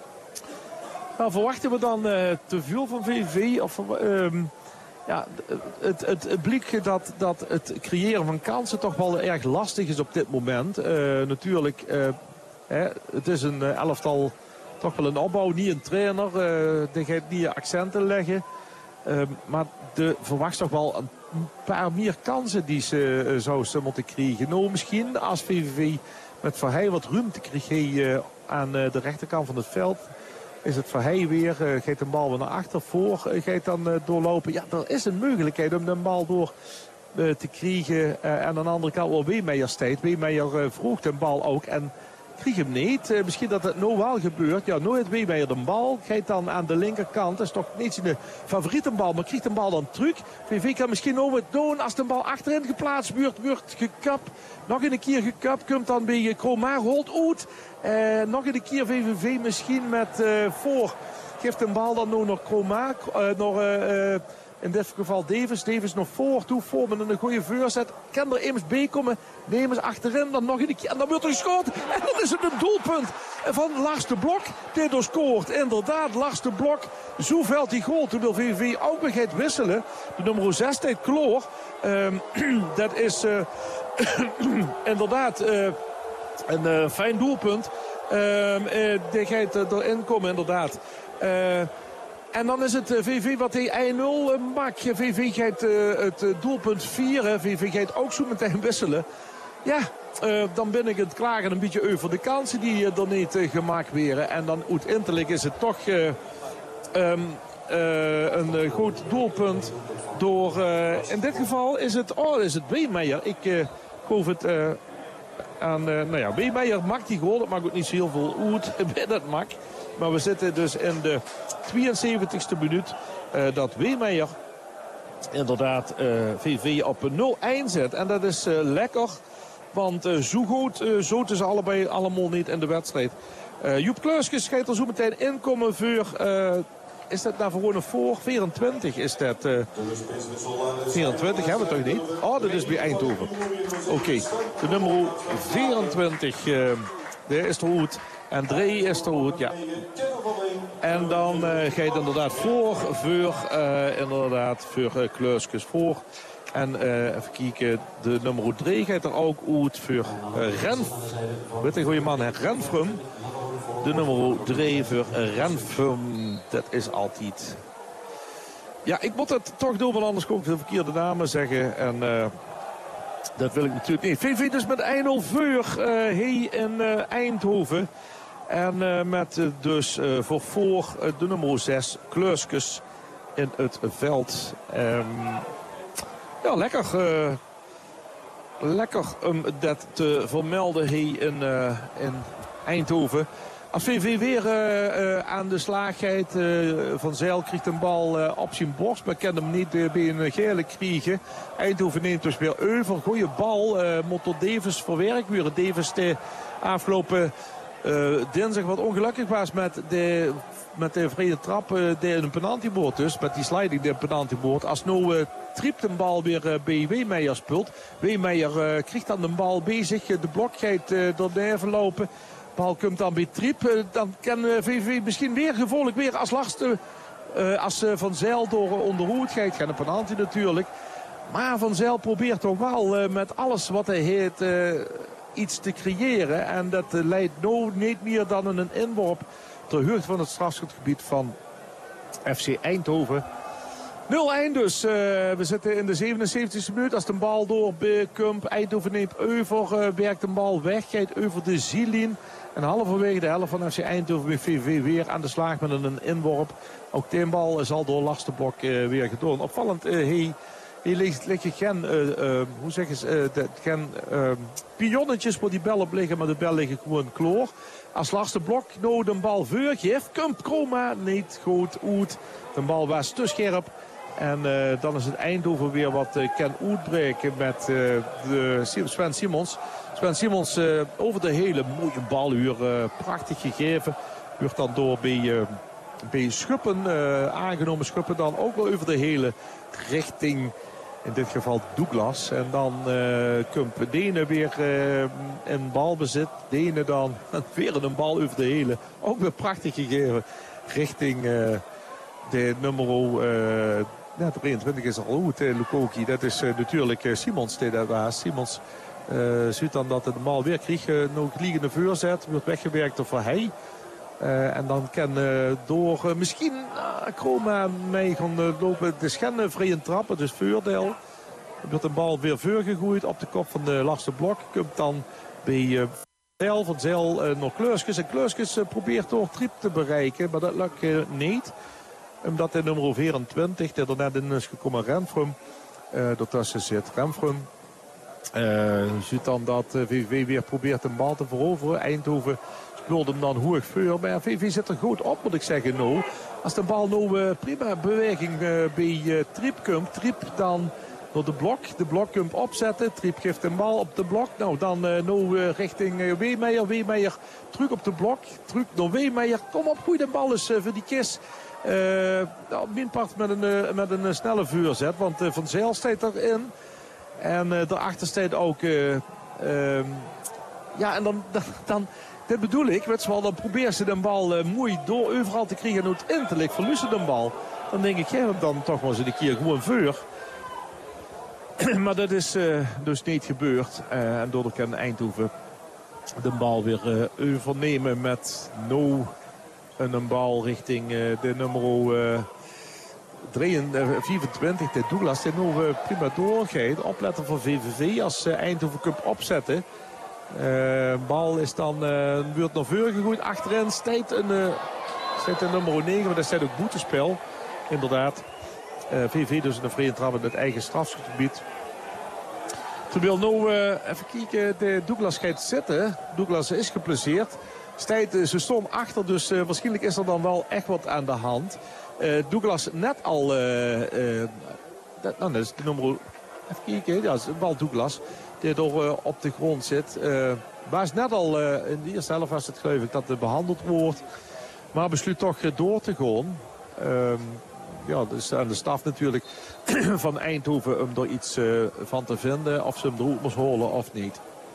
Nou, verwachten we dan uh, te veel van V V? Of... Uh, Ja, het, het, het blijkt dat, dat het creëren van kansen toch wel erg lastig is op dit moment. Uh, natuurlijk, uh, hè, het is een elftal, toch wel een opbouw, niet een trainer. Uh, die gaat niet accenten leggen. Uh, maar de verwacht toch wel een paar meer kansen die ze uh, zou ze moeten krijgen. Nou, misschien als V V V met Van Heij wat ruimte kreeg uh, aan uh, de rechterkant van het veld. is het voor hij weer. Uh, gaat de bal weer naar achter. Voor uh, gaat dan uh, doorlopen. Ja, er is een mogelijkheid om de bal door uh, te krijgen. Uh, en aan de andere kant wel Weemeijer tijd. Weemeijer uh, vroeg de bal ook en kreeg hem niet. Uh, misschien dat het nou wel gebeurt. Ja, nooit Weemeijer de bal. Gaat dan aan de linkerkant. Dat is toch niet zijn favoriete bal. Maar krijgt de bal dan terug. V V kan misschien ook wat doen. Als de bal achterin geplaatst wordt, wordt gekapt. Nog een keer gekapt. Komt dan bij Kromaar. Holt uit. Uh, nog een keer V V V misschien met uh, voor. Geeft de bal dan nu nog Kromaar. Uh, nog... Uh, uh, In dit geval Davis. Davis nog voor. Toe voor met een goede voorzet. Kan er eens bij komen. Neem eens achterin. Dan nog een keer. En dan wordt er geschoten. En dan is het een doelpunt van Lars de Blok. Dit scoort. Inderdaad, Lars de Blok. Zo veld die goal. Toen wil V V V ook weer gaat wisselen. De nummer zes tijd Kloor. Um, dat is uh, inderdaad uh, een uh, fijn doelpunt. Um, uh, die gaat uh, erin komen inderdaad. Uh, En dan is het V V wat hij één nul maakt. V V gaat uh, het doelpunt vieren. V V gaat ook zo meteen wisselen. Ja, uh, dan ben ik het klagen een beetje over de kansen die uh, er niet uh, gemaakt werden. En dan uiteindelijk is het toch uh, um, uh, een uh, goed doelpunt door... Uh, in dit geval is het, oh, is het Weemeijer. Ik uh, geloof het... Uh, aan, uh, nou ja, Weemeijer maakt die goal. Dat maakt ook niet zo heel veel uit bij dat maakt. Maar we zitten dus in de tweeënzeventigste minuut uh, dat Weemeijer inderdaad uh, V V op nul één zet. En dat is uh, lekker, want uh, zo goed uh, zo ze allebei allemaal niet in de wedstrijd. Uh, Joep Kleuskes gaat er zo meteen inkomen voor... Uh, is dat nou gewoon een voor? vierentwintig is dat. Uh, vierentwintig hebben we toch niet? Oh, dat is bij Eindhoven. Oké, okay. De nummer vierentwintig, uh, daar is er goed. En drie is er goed, ja. En dan uh, ga je inderdaad voor, voor, uh, inderdaad, voor uh, Kleuskes voor. En uh, even kijken, de nummer drie gaat er ook uit voor uh, Renf. Weet je, goeie man, hè? Renfrum. De nummer drie voor uh, Renfrum. Dat is altijd... Ja, ik moet het toch doen, want anders kon ik de verkeerde namen zeggen. En... Uh, dat wil ik natuurlijk niet. V V dus met één nul voor uh, hey in uh, Eindhoven. En uh, met uh, dus uh, voor voor uh, de nummer zes Kleuskes in het veld. Um, ja, lekker. Uh, lekker om dat te vermelden hey in, uh, in Eindhoven. Als V V weer uh, uh, aan de slag gaat, uh, Van Zijl krijgt een bal uh, op zijn borst, maar kan hem niet uh, bij een gele krijgen. Eindhoven neemt dus weer over. Goeie bal, uh, moet door Davis verwerkt worden. Davis de afgelopen uh, dinsdag wat ongelukkig was met de, met de vrije trap, uh, de een penaltyboord dus, met die sliding de penaltyboord. Als nou uh, triept een bal weer uh, bij Weemeijer speelt. Weemeijer uh, krijgt dan de bal bij zich, de blok gaat uh, door neven lopen. De bal komt dan bij Triep. Dan kan V V misschien weer gevolgd weer als laatste. Uh, als uh, Van Zijl door uh, onderhoed gaat. Geen penalty natuurlijk. Maar Van Zijl probeert toch wel uh, met alles wat hij heeft uh, iets te creëren. En dat uh, leidt nou niet meer dan een inworp ter hoogte van het strafschopgebied van F C Eindhoven. nul één dus. Uh, we zitten in de zevenenzeventigste minuut. Als de bal doorkomt, Eindhoven neemt over. Uh, werkt de bal weg. Gaat over de ziellijn. En halverwege de helft van F C Eindhoven bij V V weer aan de slag met een inworp. Ook die bal zal door Lars de Blok uh, weer gedaan. Opvallend, uh, hij, hij ligt, ligt geen, uh, uh, hoe zeggen ze, uh, geen uh, pionnetjes waar die bel op liggen, maar de bel liggen gewoon kloor. Als Lars de Blok nou de bal voorgeeft, komt Kroma niet goed uit. De bal was te scherp. En uh, dan is het Eindhoven weer wat uh, kan uitbreken met uh, de Sven Simons. Sven Simons uh, over de hele mooie baluur. Uh, prachtig gegeven. Wordt dan door bij, uh, bij Schuppen uh, aangenomen. Schuppen dan ook wel over de hele richting. In dit geval Douglas. En dan uh, komt Dene weer uh, in balbezit. Dene dan weer een bal over de hele. Ook weer prachtig gegeven. Richting uh, de nummer... Uh, Ja, drieëntwintig is al goed, eh, Lukoki. Dat is uh, natuurlijk uh, Simons die dat was. Simons uh, ziet dan dat de bal weer kreeg. Uh, nog liggende voorzet. Wordt weggewerkt door hij. Uh, en dan kan uh, door uh, misschien uh, Kroma mee gaan uh, lopen. Het is geen vrije trappen, dus voordeel. Er wordt de bal weer voorgegooid op de kop van de Lars de Blok. Komt dan bij uh, Zijl, van Zijl uh, naar Kleurskes. En Kleurskes uh, probeert door Triep te bereiken, maar dat lukt uh, niet. Omdat de nummer vierentwintig, die er net in is gekomen, Renfrum, uh, ertussen zit. Renfrum uh, ziet dan dat uh, V V V weer probeert een bal te veroveren. Eindhoven speelt hem dan hoog voor. Maar V V V zit er goed op, moet ik zeggen. Nou, als de bal nou uh, prima beweging uh, bij uh, Triep komt, Triep dan door de blok. De blok komt opzetten. Triep geeft een bal op de blok. Nou, dan uh, nou, uh, richting uh, Weemeijer. Weemeijer terug op de blok. Terug naar Weemeijer. Kom op, goeie de bal is uh, voor die kist. Uh, nou, minpart met een, uh, met een uh, snelle vuurzet. Want uh, Van Zijl staat erin. En uh, daarachter staat ook... Uh, uh, ja, en dan... dan, dan dit bedoel ik. Weet je wel, dan probeert ze de bal uh, mooi door overal te krijgen. En het in te liggen. Verliezen de bal. Dan denk ik, ja, dan toch maar eens een keer gewoon vuur. Maar dat is uh, dus niet gebeurd. Uh, en daardoor kan Eindhoven de bal weer uh, overnemen met no een bal richting uh, de nummer uh, vierentwintig, de Douglas. Die nu uh, prima doorgeeft. Opletten voor V V V als uh, Eindhoven kunt opzetten. De uh, bal is dan uh, een beurt naar voren gegooid. Achterin staat een, uh, staat een nummer negen, maar dat staat ook boetespel. Inderdaad. Uh, V V V dus een vrije trap in het eigen strafschopgebied. Terwijl nou uh, even kijken, de Douglas gaat zitten. Douglas is geplaceerd. Stijt, uh, ze stond achter, dus uh, waarschijnlijk is er dan wel echt wat aan de hand. Uh, Douglas net al... Uh, uh, dat, nou, dat is de nummer... Even kijken, ja, dat is wel Douglas. Die er uh, op de grond zit. Uh, maar is net al, uh, in de eerste helft was het geloof ik dat het behandeld wordt. Maar besluit toch uh, door te gaan. Uh, Ja, dus aan de staf natuurlijk van Eindhoven om er iets uh, van te vinden. Of ze hem eruit moest holen of niet.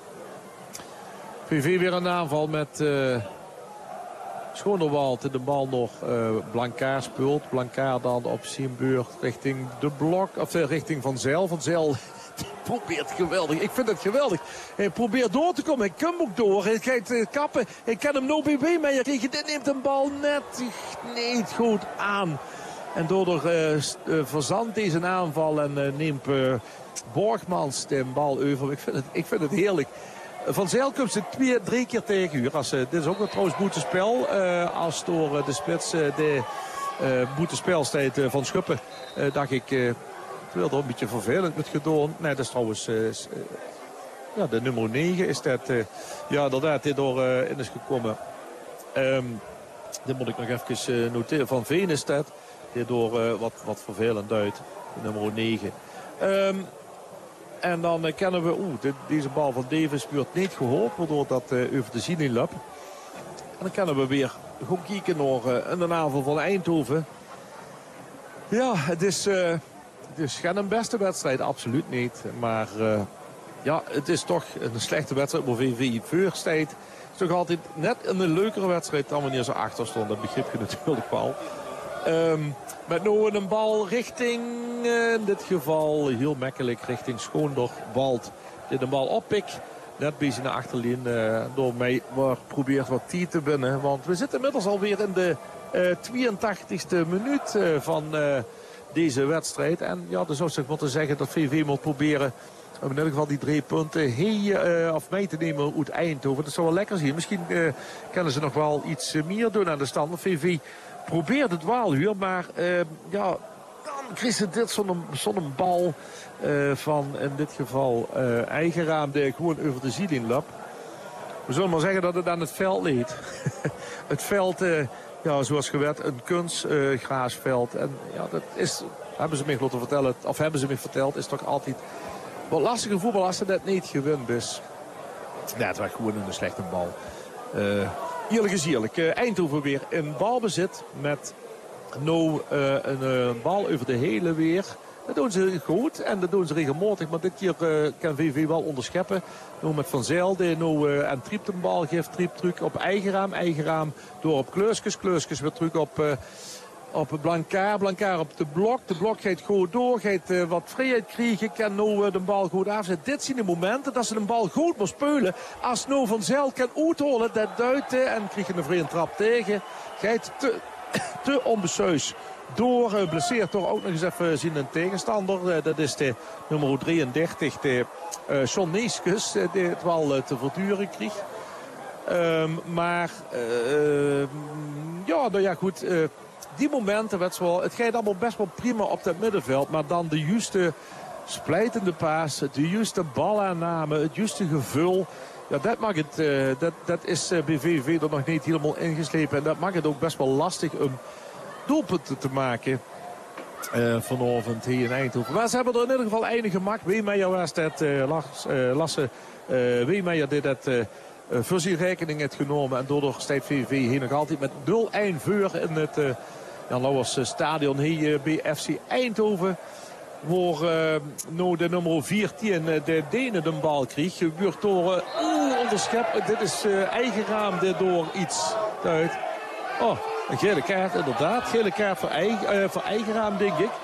V V weer een aanval met uh, Schoonderwald. De bal nog uh, Blankaar speelt. Blankaar dan op zijn beurt richting de blok. Of uh, richting Van Zijl. Van Zijl probeert geweldig. Ik vind het geweldig. Hij probeert door te komen. Hij komt ook door. Hij gaat uh, kappen. Hij kan hem nou bij Weemeijer krijgen. Dit neemt een bal net niet goed aan. En daardoor uh, uh, verzandt deze aanval en uh, neemt uh, Borgmans de bal over. Ik vind het, ik vind het heerlijk. Van Zijl komt ze twee, drie keer tegen u. Als, uh, dit is ook een trouwens boetespel. Uh, als door uh, de spits uh, de uh, boetespelstijd uh, van Schuppen. Uh, dacht ik, uh, ik wil er een beetje vervelend met gedaan. Nee, dat is trouwens... Uh, uh, ja, de nummer negen is dat. Uh, ja, inderdaad, dit door uh, in is gekomen. Um, dit moet ik nog even uh, noteren. Van Veen is dat. Door uh, wat, wat vervelend uit. Nummer negen. Um, en dan uh, kennen we... Oeh, de, deze bal van Davis wordt niet geholpen. Waardoor dat uh, over de ziening loopt. En dan kunnen we weer goed kijken naar uh, een aanval van Eindhoven. Ja, het is, uh, het is geen een beste wedstrijd. Absoluut niet. Maar uh, ja, het is toch een slechte wedstrijd. Waar V V V voor staat. Het is toch altijd net een leukere wedstrijd dan wanneer ze achter stonden. Dat begrip je natuurlijk wel. Um, met nu een bal richting, uh, in dit geval heel makkelijk, richting Schoonderwald. Die de bal oppikt, net bij zijn achterlijn. Uh, door mij maar probeert wat tijd te winnen. Want we zitten inmiddels alweer in de uh, tweeëntachtigste minuut uh, van uh, deze wedstrijd. En ja, dan zou ik moeten zeggen dat V V moet proberen om in ieder geval die drie punten hey, uh, of mee te nemen uit Eindhoven. Dat zou wel lekker zijn. Misschien uh, kunnen ze nog wel iets uh, meer doen aan de stand. V V probeert het wel hier, maar uh, ja, dan krijgt ze dit zo'n zo'n bal uh, van in dit geval uh, Eigeraam die gewoon over de zieling loopt. We zullen maar zeggen dat het aan het veld ligt. Het veld, uh, ja, zoals gewet, een kunstgrasveld. Uh, en ja, dat is, hebben ze me laten vertellen, of hebben ze me verteld, is toch altijd wat lastige voetbal als ze dat niet gewend is. Ja, het was gewoon een slechte bal. Uh, Eerlijk is eerlijk. Uh, Eindhoven weer in balbezit met nou uh, een uh, bal over de hele weer. Dat doen ze goed en dat doen ze regelmatig. Maar dit keer uh, kan V V wel onderscheppen. Nou met Van Zijl die nou uh, aan Triep de bal geeft. Triep terug op Eigeraam. Eigeraam door op Kleurskes. Kleurskes weer terug op... Uh, Op Blankaar, Blankaar op de blok. De blok gaat goed door, gaat uh, wat vrijheid krijgen. Kan nou uh, de bal goed afzetten. Dit zijn de momenten dat ze de bal goed moet spelen. Als nou Van Zijl kan uitholen, dat duidt en krijgt een vrije trap tegen. Gaat te, te onbesuis door. Uh, blesseert toch ook nog eens even zien een tegenstander. Uh, dat is de nummer drieëndertig, de uh, John Neeskes, uh, die het wel uh, te verduren kreeg. Um, maar uh, ja, nou ja goed. Uh, die momenten, het, wel, het gaat allemaal best wel prima op dat middenveld. Maar dan de juiste splijtende paas, de juiste balaanname, het juiste gevul. Ja, dat, mag het, uh, dat, dat is uh, bij V V V er nog niet helemaal ingeslepen. En dat maakt het ook best wel lastig om doelpunten te maken. Uh, vanavond hier in Eindhoven. Maar ze hebben er in ieder geval einde gemaakt. Weemeijer was dat, uh, Las, uh, Lasse uh, Weemeijer dit dat uh, uh, voor zijn rekening heeft genomen. En daardoor staat V V V hier nog altijd met nul-een voor in het uh, Jan Lauwers stadion hier uh, bij F C Eindhoven. Waar uh, nou de nummer veertien uh, de Denen de bal kreeg. Gebeurt door uh, oeh, onderschep. Dit is uh, eigen raam dit door iets uit. Oh, een gele kaart inderdaad. Gele kaart voor eigen, uh, voor eigen raam denk ik.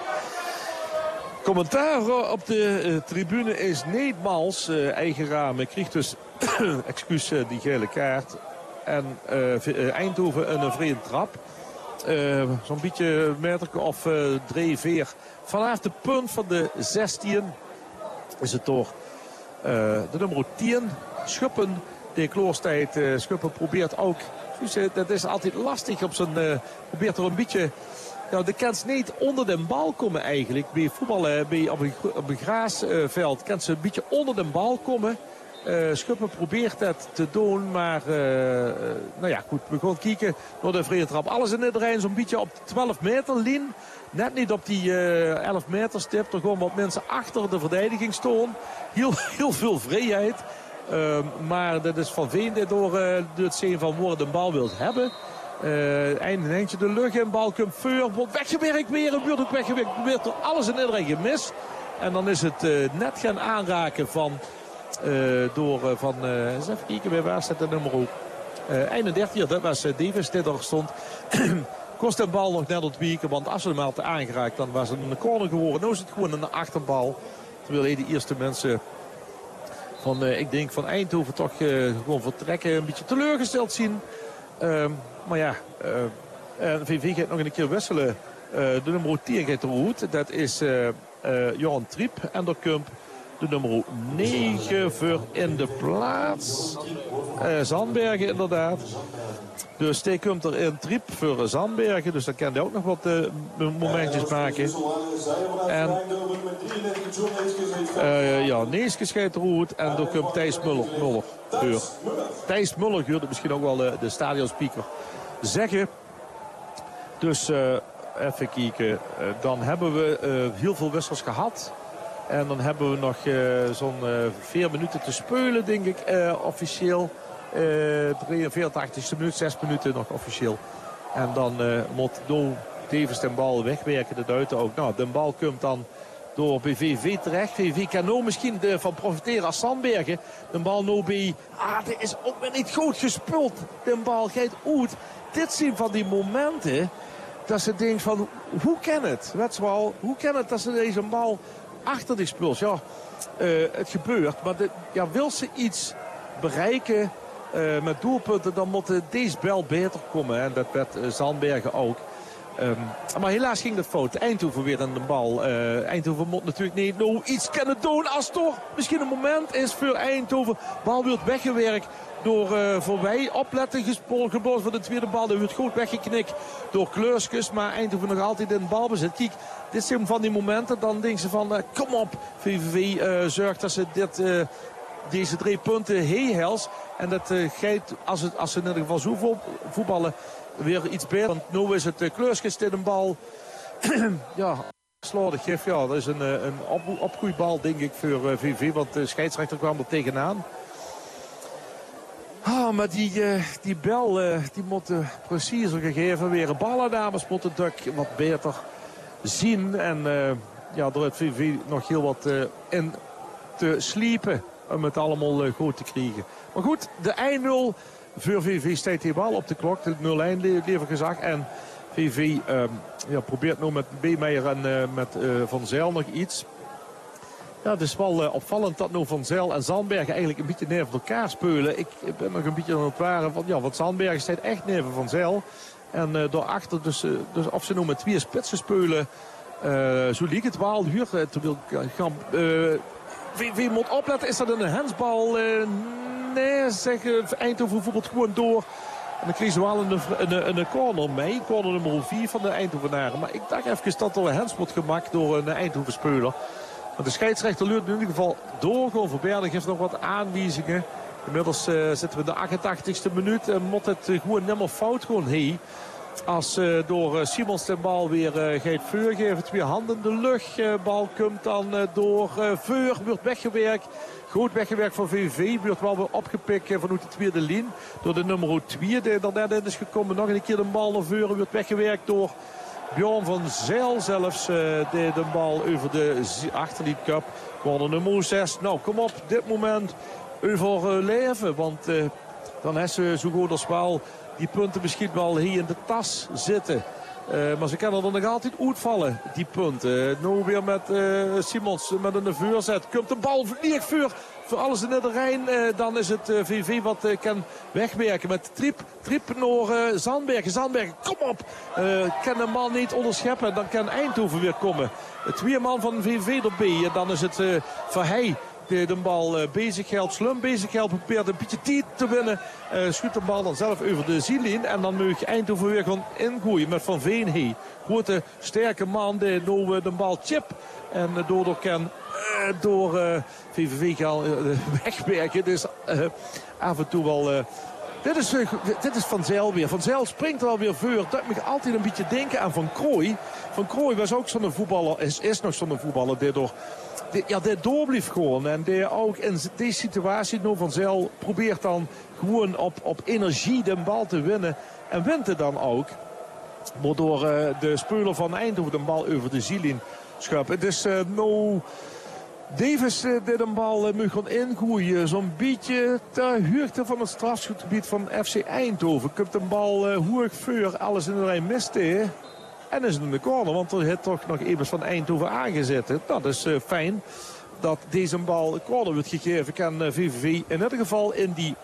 Commentaar op de uh, tribune is Neetmals. Uh, eigen raam kreeg dus excuus uh, die gele kaart. En uh, Eindhoven een vreemde trap. Uh, Zo'n beetje meter of uh, drie, vier. Vanaf de punt van de zestien is het toch uh, de nummer tien. Schuppen. De Kloorstijd uh, Schuppen probeert ook. Dus, uh, dat is altijd lastig op zijn. Uh, probeert er een beetje. Nou, de kans niet onder de bal komen eigenlijk. Bij voetballen bij, op, een, op een graasveld kan ze een beetje onder de bal komen. Uh, Schuppen probeert dat te doen, maar uh, uh, nou ja, goed, we gaan kijken naar de vrije trap. Alles in iedereen zo'n beetje op de twaalf meter lijn. Net niet op die uh, elf meter stip. Er gewoon wat mensen achter de verdediging staan. Heel, heel veel vrijheid. Uh, maar dat is van Veen door uh, het zien van waar de bal wilt hebben. Uh, eind en eindje de lucht in, bal komt voor, wordt weggewerkt weer. En wordt ook weggewerkt, wordt er alles in iedereen gemist. En dan is het uh, net gaan aanraken van... Uh, door uh, van, uh, eens even kijken, bij waar staat de nummer ook? Uh, eenendertig, dat was uh, Davis, dit er stond. Kost de bal nog net ontwijken, want als ze hem hadden aangeraakt, dan was het een corner geworden. Nu is het gewoon een achterbal. Terwijl hij de eerste mensen van, uh, ik denk van Eindhoven toch uh, gewoon vertrekken, een beetje teleurgesteld zien. Uh, maar ja, uh, uh, V V gaat nog een keer wisselen. Uh, de nummer tien gaat eruit. Dat is uh, uh, Johan Triep en de Kump. De nummer negen voor in de plaats. Uh, Zandbergen inderdaad. Dus die komt er in Triep voor Zandbergen. Dus dan kan hij ook nog wat uh, momentjes maken. En uh, ja, Neeske schijnt eruit. En dan komt Thijs Muller. Muller voor. Thijs Muller geurde misschien ook wel de, de stadionspeaker zeggen. Dus uh, even kijken. Uh, dan hebben we uh, heel veel wissels gehad. En dan hebben we nog uh, zo'n uh, vier minuten te spelen, denk ik, uh, officieel. Uh, drieënveertigste minuut, zes minuten nog officieel. En dan uh, moet Do tevens de bal wegwerken, de Duiten ook. Nou, de bal komt dan door bij V V terecht. V V kan nou misschien de, van profiteren als Zandbergen. De bal nou bij... Ah, dit is ook weer niet goed gespeeld. De bal gaat uit. Dit zijn van die momenten dat ze denken van, hoe kan het? Weet je wel, hoe kan het dat ze deze bal... achter die spuls, ja, uh, het gebeurt. Maar de, ja, wil ze iets bereiken uh, met doelpunten, dan moet deze bel beter komen. En dat werd uh, Zandbergen ook. Um, maar helaas ging dat fout. Eindhoven weer aan de bal. Uh, Eindhoven moet natuurlijk niet nou iets kunnen doen als toch misschien een moment is voor Eindhoven. Bal wordt weggewerkt door uh, voorbij. Opletten geboren voor de tweede bal. Dat wordt goed weggeknikt door Kleurskes. Maar Eindhoven nog altijd in balbezit. Kijk, dit zijn van die momenten. Dan denken ze van, uh, kom op. V V V uh, zorgt dat ze dit, uh, deze drie punten heehels. En dat uh, gaat, als, het, als ze in ieder geval zo voetballen, weer iets beter. Want nu is het uh, Kleurskes dit een bal. Ja, slordig gif. Ja, dat is een, een op, opgroeibal, denk ik, voor uh, V V V. Want de scheidsrechter kwam er tegenaan. Ah, maar die, uh, die bel uh, die moet uh, preciezer gegeven weer. Ballendames moeten het wat beter zien. En uh, ja, door het V V V nog heel wat uh, in te sliepen. Om het allemaal uh, goed te krijgen. Maar goed, de één nul voor V V V staat hier wel op de klok. De nul-een liever gezegd. En V V V uh, ja, probeert nu met Beemeijer en uh, met uh, Van Zijl nog iets. Ja, het is wel uh, opvallend dat nu Van Zijl en Zandbergen eigenlijk een beetje neer van elkaar spelen. Ik, ik ben nog een beetje aan het waren van, ja, want Zandbergen staat echt neer van Van Zijl. En uh, daarachter, dus, uh, dus of ze nu met twee spitsen spelen, uh, zo liep het wel. Hier, uh, terwijl, uh, V V moet opletten, is dat een hensbal? Uh, nee, zeggen Eindhoven voetbalt gewoon door. En dan kregen ze wel een, een, een corner mee. Corner nummer vier van de Eindhovenaren. Maar ik dacht even dat er een hands wordt gemaakt door een Eindhoven-speler. Maar de scheidsrechter luurt in ieder geval door. Gewoon Verbergen geeft nog wat aanwijzingen. Inmiddels uh, zitten we in de achtentachtigste minuut. En moet het uh, gewoon nimmer fout gewoon heen. Als uh, door uh, Simons de bal weer uh, Geit Veur geeft. Twee handen in de lucht. Uh, bal komt dan uh, door uh, Veur. Wordt weggewerkt. Goed weggewerkt van V V V. Wordt wel weer opgepikt uh, vanuit de tweede lijn. Door de nummer twee. Die er net in is gekomen. Nog een keer de bal naar Veur. Wordt weggewerkt door Bjorn van Zijl zelfs. Uh, de, de bal over de achterliedcup. Corner nummer zes. Nou kom op. Dit moment overleven. Want uh, dan heeft ze zo goed als wel die punten misschien wel hier in de tas zitten. Uh, maar ze kunnen er nog altijd uitvallen, die punten. Uh, nu weer met uh, Simons met een voorzet. Komt de bal vliegt voor, voor alles in de Rijn. Uh, dan is het uh, V V wat uh, kan wegwerken met Triep. Triep naar uh, Zandbergen. Zandbergen, kom op. Uh, kan de man niet onderscheppen. Dan kan Eindhoven weer komen. Het twee man van V V erbij. Dan is het uh, Verheij. De, de bal uh, bezig geldt. Slum bezig geldt. Probeert een beetje tijd te winnen. Uh, schuurt de bal dan zelf over de ziellijn. En dan mag Eindhoven weer gewoon ingooien met Van Veen. Hey. Grote sterke man. Die nou uh, de bal chip. En uh, door kan uh, door uh, V V V gaan uh, wegwerken. Dus uh, af en toe wel... Uh, Dit is, uh, dit is Van Zijl weer. Van Zijl springt er alweer voor. Dat moet altijd een beetje denken aan Van Krooi. Van Krooi was ook zo'n voetballer. Is, is nog zo'n voetballer. Die door, die, ja, die doorbleef gewoon. En die ook in deze situatie, nou Van Zijl probeert dan gewoon op, op energie de bal te winnen. En wint het dan ook. Waardoor uh, de speler van Eindhoven de bal over de ziellijn schuift. Het is uh, nou... Davis uh, dit een bal uh, moet gaan ingooien. Zo'n beetje ter hoogte van het strafschopgebied van F C Eindhoven. Komt een bal uh, hoog voor. Alles in de rij mist hij. En is het in de corner. Want er heeft toch nog even van Eindhoven aangezet. Dat is uh, fijn dat deze bal corner wordt gegeven. Kan uh, V V V in ieder geval in die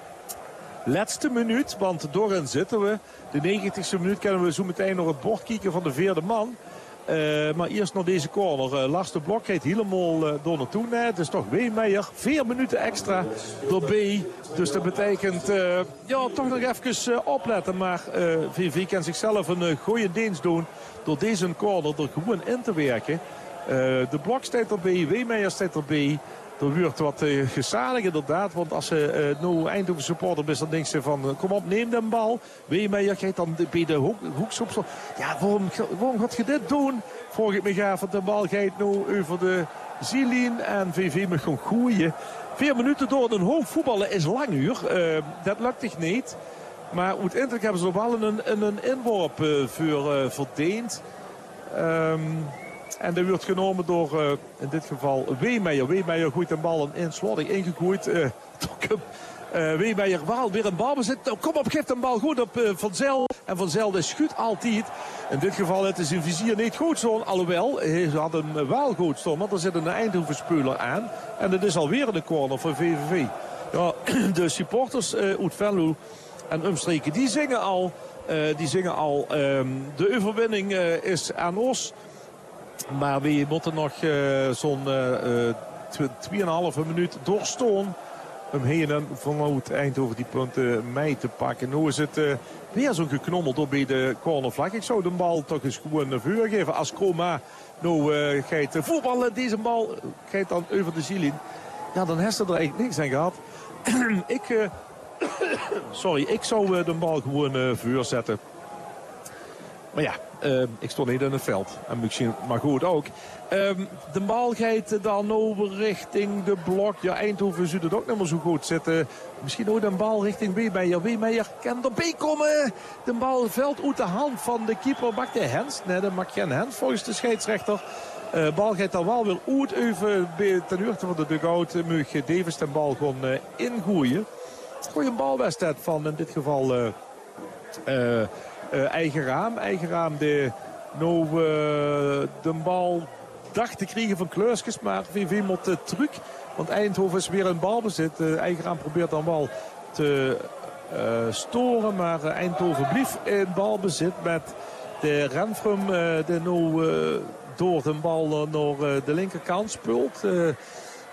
laatste minuut. Want doorin zitten we. De negentigste minuut kunnen we zo meteen nog het bord kijken van de vierde man. Uh, maar eerst nog deze corner. Uh, Lars de Blok gaat helemaal uh, door naartoe. Nee, het is toch Weemeijer. Vier minuten extra door B. Dus dat betekent uh, ja, toch nog even uh, opletten. Maar uh, V V V kan zichzelf een uh, goede dienst doen. Door deze corner er gewoon in te werken. Uh, de Blok staat erbij. Weemeijer staat erbij. Er wordt wat uh, gezalig inderdaad. Want als ze uh, nou Eindhoven supporter is, dan denkt ze van... Uh, kom op, neem de bal. Weemeijer gaat dan bij de hoek, hoekschop. Ja, waarom, waarom gaat je dit doen? Volg ik me af, want de bal gaat nu over de ziellijn. En V V moet gewoon gooien. Vier minuten door een hoog voetballen is lang uur. Uh, dat lukt echt niet. Maar uiteindelijk hebben ze wel een, een, een inworp uh, voor uh, verdeend. Um, En dat wordt genomen door, uh, in dit geval, Weemeijer. Weemeijer gooit de bal in slordig ingegooid. Uh, uh, Weemeijer wel weer een bal bezit. Oh, kom op, geeft een bal goed op uh, Van Zijl. En Van Zijl is goed altijd. In dit geval het is in vizier niet goed zo. Alhoewel, ze hadden hem wel goed staan. Want er zit een Eindhoven-speler aan. En het is alweer de corner van V V V. Ja, de supporters uh, uit Venlo en omstreken, die zingen al. Uh, die zingen al. Um, de overwinning uh, is aan ons. Maar we moeten nog uh, zo'n uh, twee komma vijf minuut doorstaan. Om heen en vanuit Eindhoven die punten mee te pakken. Nu is het uh, weer zo'n geknommeld op bij de cornervlag. Ik zou de bal toch eens gewoon naar voren geven. Als Koma nou uh, gaat voetballen, deze bal gaat dan over de ziellijn. Ja, dan heeft ze er eigenlijk niks aan gehad. ik, uh, sorry, ik zou uh, de bal gewoon uh, voorzetten. Maar ja, uh, ik stond niet in het veld. En misschien, maar goed ook. Um, de bal gaat dan over richting de Blok. Ja, Eindhoven zou het ook niet meer zo goed zitten. Misschien ook een bal richting Weemeijer. Weemeijer kan erbij komen. De bal valt uit de hand van de keeper. Mag de hands? Nee, dat mag geen hands volgens de scheidsrechter. De uh, bal gaat dan wel weer uit even ten hoogte van de dugout. Mag Davis de bal gewoon uh, ingooien. Goeie balwedstrijd van in dit geval... Uh, uh, Uh, eigen raam. Eigen raam de, nou, uh, de bal dacht te krijgen van Kleurskes. Maar V V moet uh, terug. Want Eindhoven is weer in balbezit. Uh, eigen raam probeert dan wel te uh, storen. Maar uh, Eindhoven blief in balbezit met de Renfrum. Uh, de nou uh, door de bal uh, naar uh, de linkerkant speelt. Uh,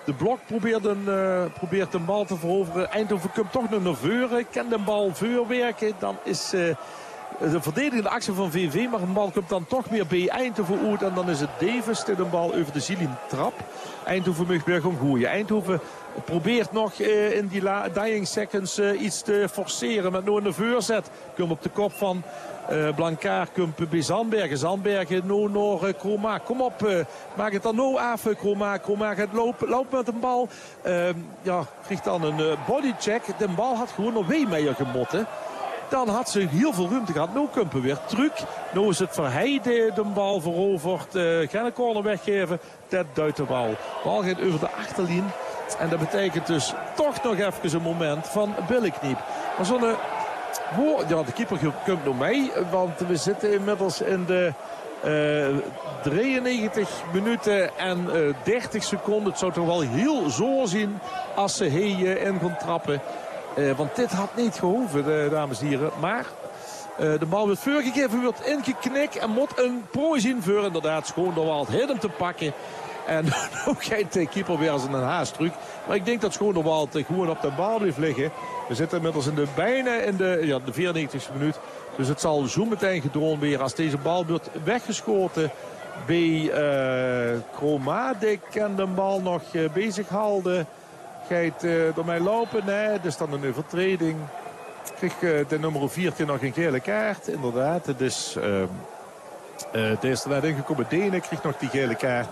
De Blok probeert een, uh, probeert een bal te veroveren. Eindhoven komt toch nog naar voren. Kan de bal voorwerken. Dan is uh, de verdedigende actie van V V. Maar een bal komt dan toch weer bij Eindhoven uit. En dan is het Davis die de bal over de ziel in trap. Eindhoven mag weer gaan gooien. Eindhoven probeert nog uh, in die dying seconds uh, iets te forceren. Met nog een voorzet. Komt op de kop van uh, Blankaar. Komt bij Zandbergen. Zandbergen nou naar uh, Kroma. Kom op. Uh, maak het dan nou af. Uh, Kroma. Kroma gaat lopen. Loopt met een bal. Uh, ja, krijgt dan een uh, bodycheck. De bal had gewoon nog Weemeyer gemotten. Dan had ze heel veel ruimte gehad. Nou Kumpen weer truc. Nou is het Verheij de, de bal veroverd. Uh, gaan een corner weggeven. Dat duidt de bal. De bal gaat over de achterlijn. En dat betekent dus toch nog even een moment van Billekniep. Maar zo'n... Ja, de keeper komt nog mee. Want we zitten inmiddels in de uh, drieënnegentig minuten en uh, dertig seconden. Het zou toch wel heel zo zien als ze hier in gaan trappen. Uh, want dit had niet gehoeven, de, dames en heren. Maar uh, de bal wordt voorgegeven, wordt ingeknikt en moet een prooi zien voor inderdaad Schoonderwald hem te pakken. En nu gaat de keeper weer als een haastruc. Maar ik denk dat Schoonderwald gewoon op de bal blijft liggen. We zitten inmiddels in de, bijna in de, ja, de vierennegentigste minuut. Dus het zal zo meteen gedroomd weer als deze bal wordt weggeschoten bij uh, Kroma. Die kan de bal nog uh, bezig houden. Gaat uh, door mij lopen? Nee, er is dan een overtreding. Kreeg uh, de nummer veertien nog een gele kaart. Inderdaad, het is... Uh, uh, de eerste net ingekomen Denen kreeg nog die gele kaart.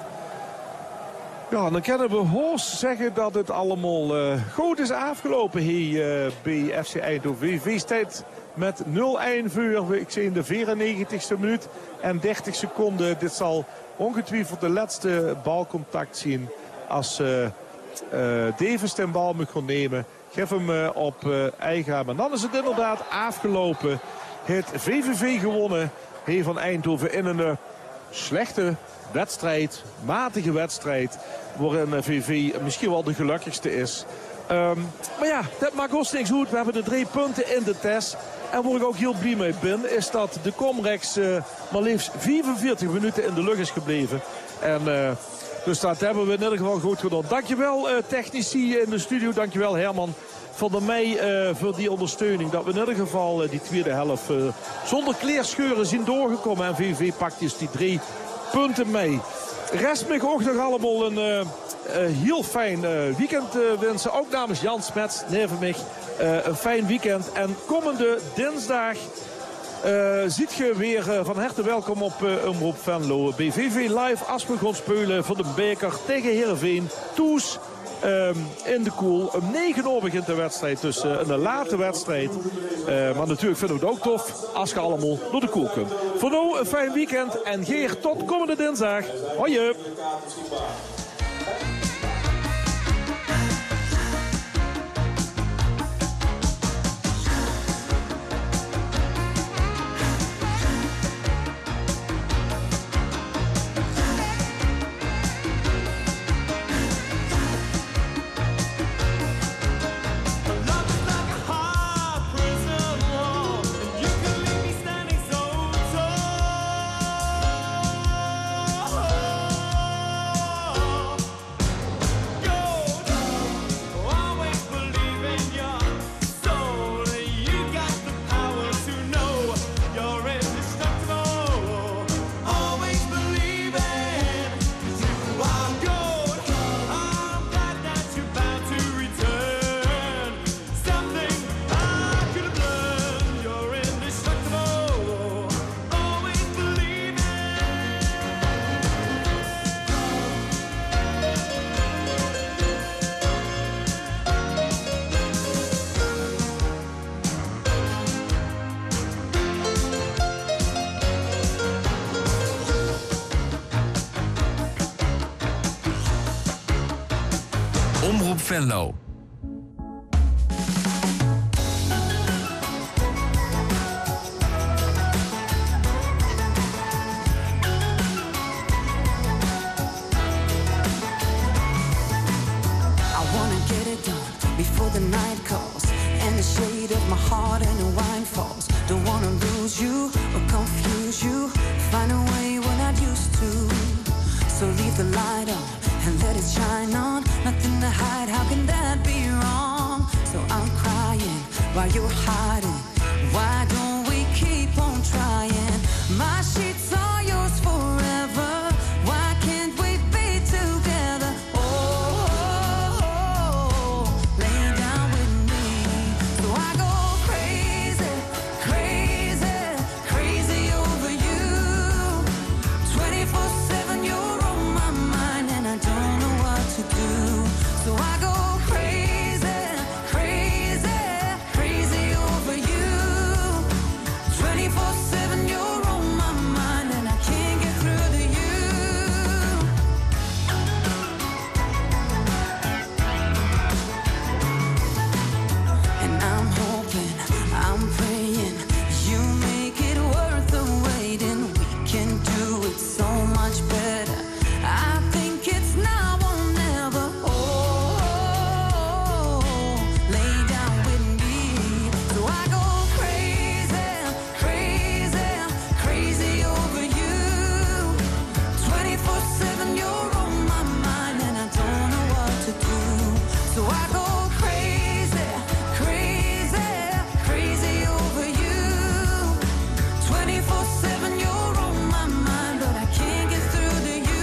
Ja, dan kunnen we hoogst zeggen dat het allemaal uh, goed is afgelopen hier uh, bij F C Eindhoven. V V staat met nul één voor. Ik zie in de vierennegentigste minuut en dertig seconden. Dit zal ongetwijfeld de laatste balcontact zien als uh, uh, Davis ten bal moet gaan nemen. Geef hem uh, op uh, eigen. Maar dan is het inderdaad afgelopen. Het V V V gewonnen hier van Eindhoven in een uh, slechte wedstrijd, matige wedstrijd, waarin V V misschien wel de gelukkigste is. Um, maar ja, dat maakt ons niks goed. We hebben de drie punten in de test. En waar ik ook heel blij mee ben, is dat de Comrex uh, maar liefst vierenveertig minuten in de lucht is gebleven. En uh, dus dat hebben we in ieder geval goed gedaan. Dankjewel uh, technici in de studio, dankjewel Herman van der Meij uh, voor die ondersteuning. Dat we in ieder geval uh, die tweede helft uh, zonder kleerscheuren zien doorgekomen. En V V pakt dus die drie punten mee. Rest me ook nog allemaal een uh, uh, heel fijn uh, weekend uh, wensen. Ook namens Jan Smets, neven mij, uh, een fijn weekend. En komende dinsdag uh, ziet je weer uh, van harte welkom op uh, Omroep Venlo. Bij V V Live als we gaan spelen voor de beker tegen Heerenveen. Toes. Um, in de koel. Om negen uur begint de wedstrijd. Dus uh, een late wedstrijd. Uh, maar natuurlijk vinden we het ook tof als je allemaal door de koel kunt. Voor nu een fijn weekend. En Geer, tot komende dinsdag. Hoi. Omroep Venlo. Before the night calls and the shade of my heart and the wine falls. Don't wanna lose you or confuse you. Find a way we're not used to. So leave the light on and let it shine on. Nothing to hide, how can that be wrong? So I'm crying while you're hiding. Why don't we keep on trying? My sheets are yours forever. Why can't we be together? Oh, oh, oh, lay down with me. So I go crazy, crazy, crazy over you. twenty-four seven you're on my mind and I don't know what to do. So I go crazy, crazy, crazy over you. twenty-four seven you're on my mind and I can't get through to you. And I'm hoping, I'm praying you make it worth the waiting. We can do it so much better. I think it's now or never. Oh, lay down with me. So I go crazy, crazy, crazy over you. twenty-four seven you're on my mind and I don't know what to do. So I go crazy, crazy, crazy over you. twenty-four seven you're on my mind but I can't get through to you.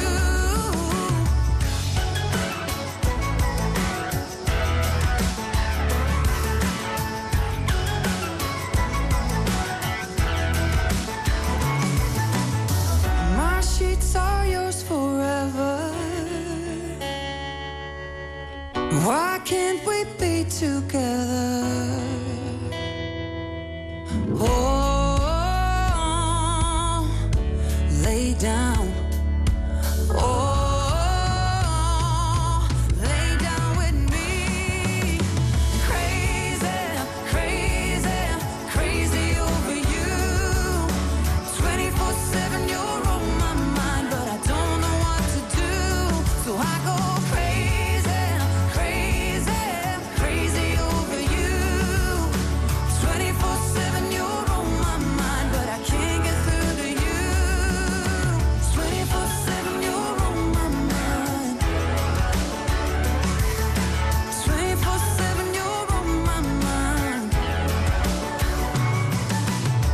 My sheets are yours forever. Why can't we be together?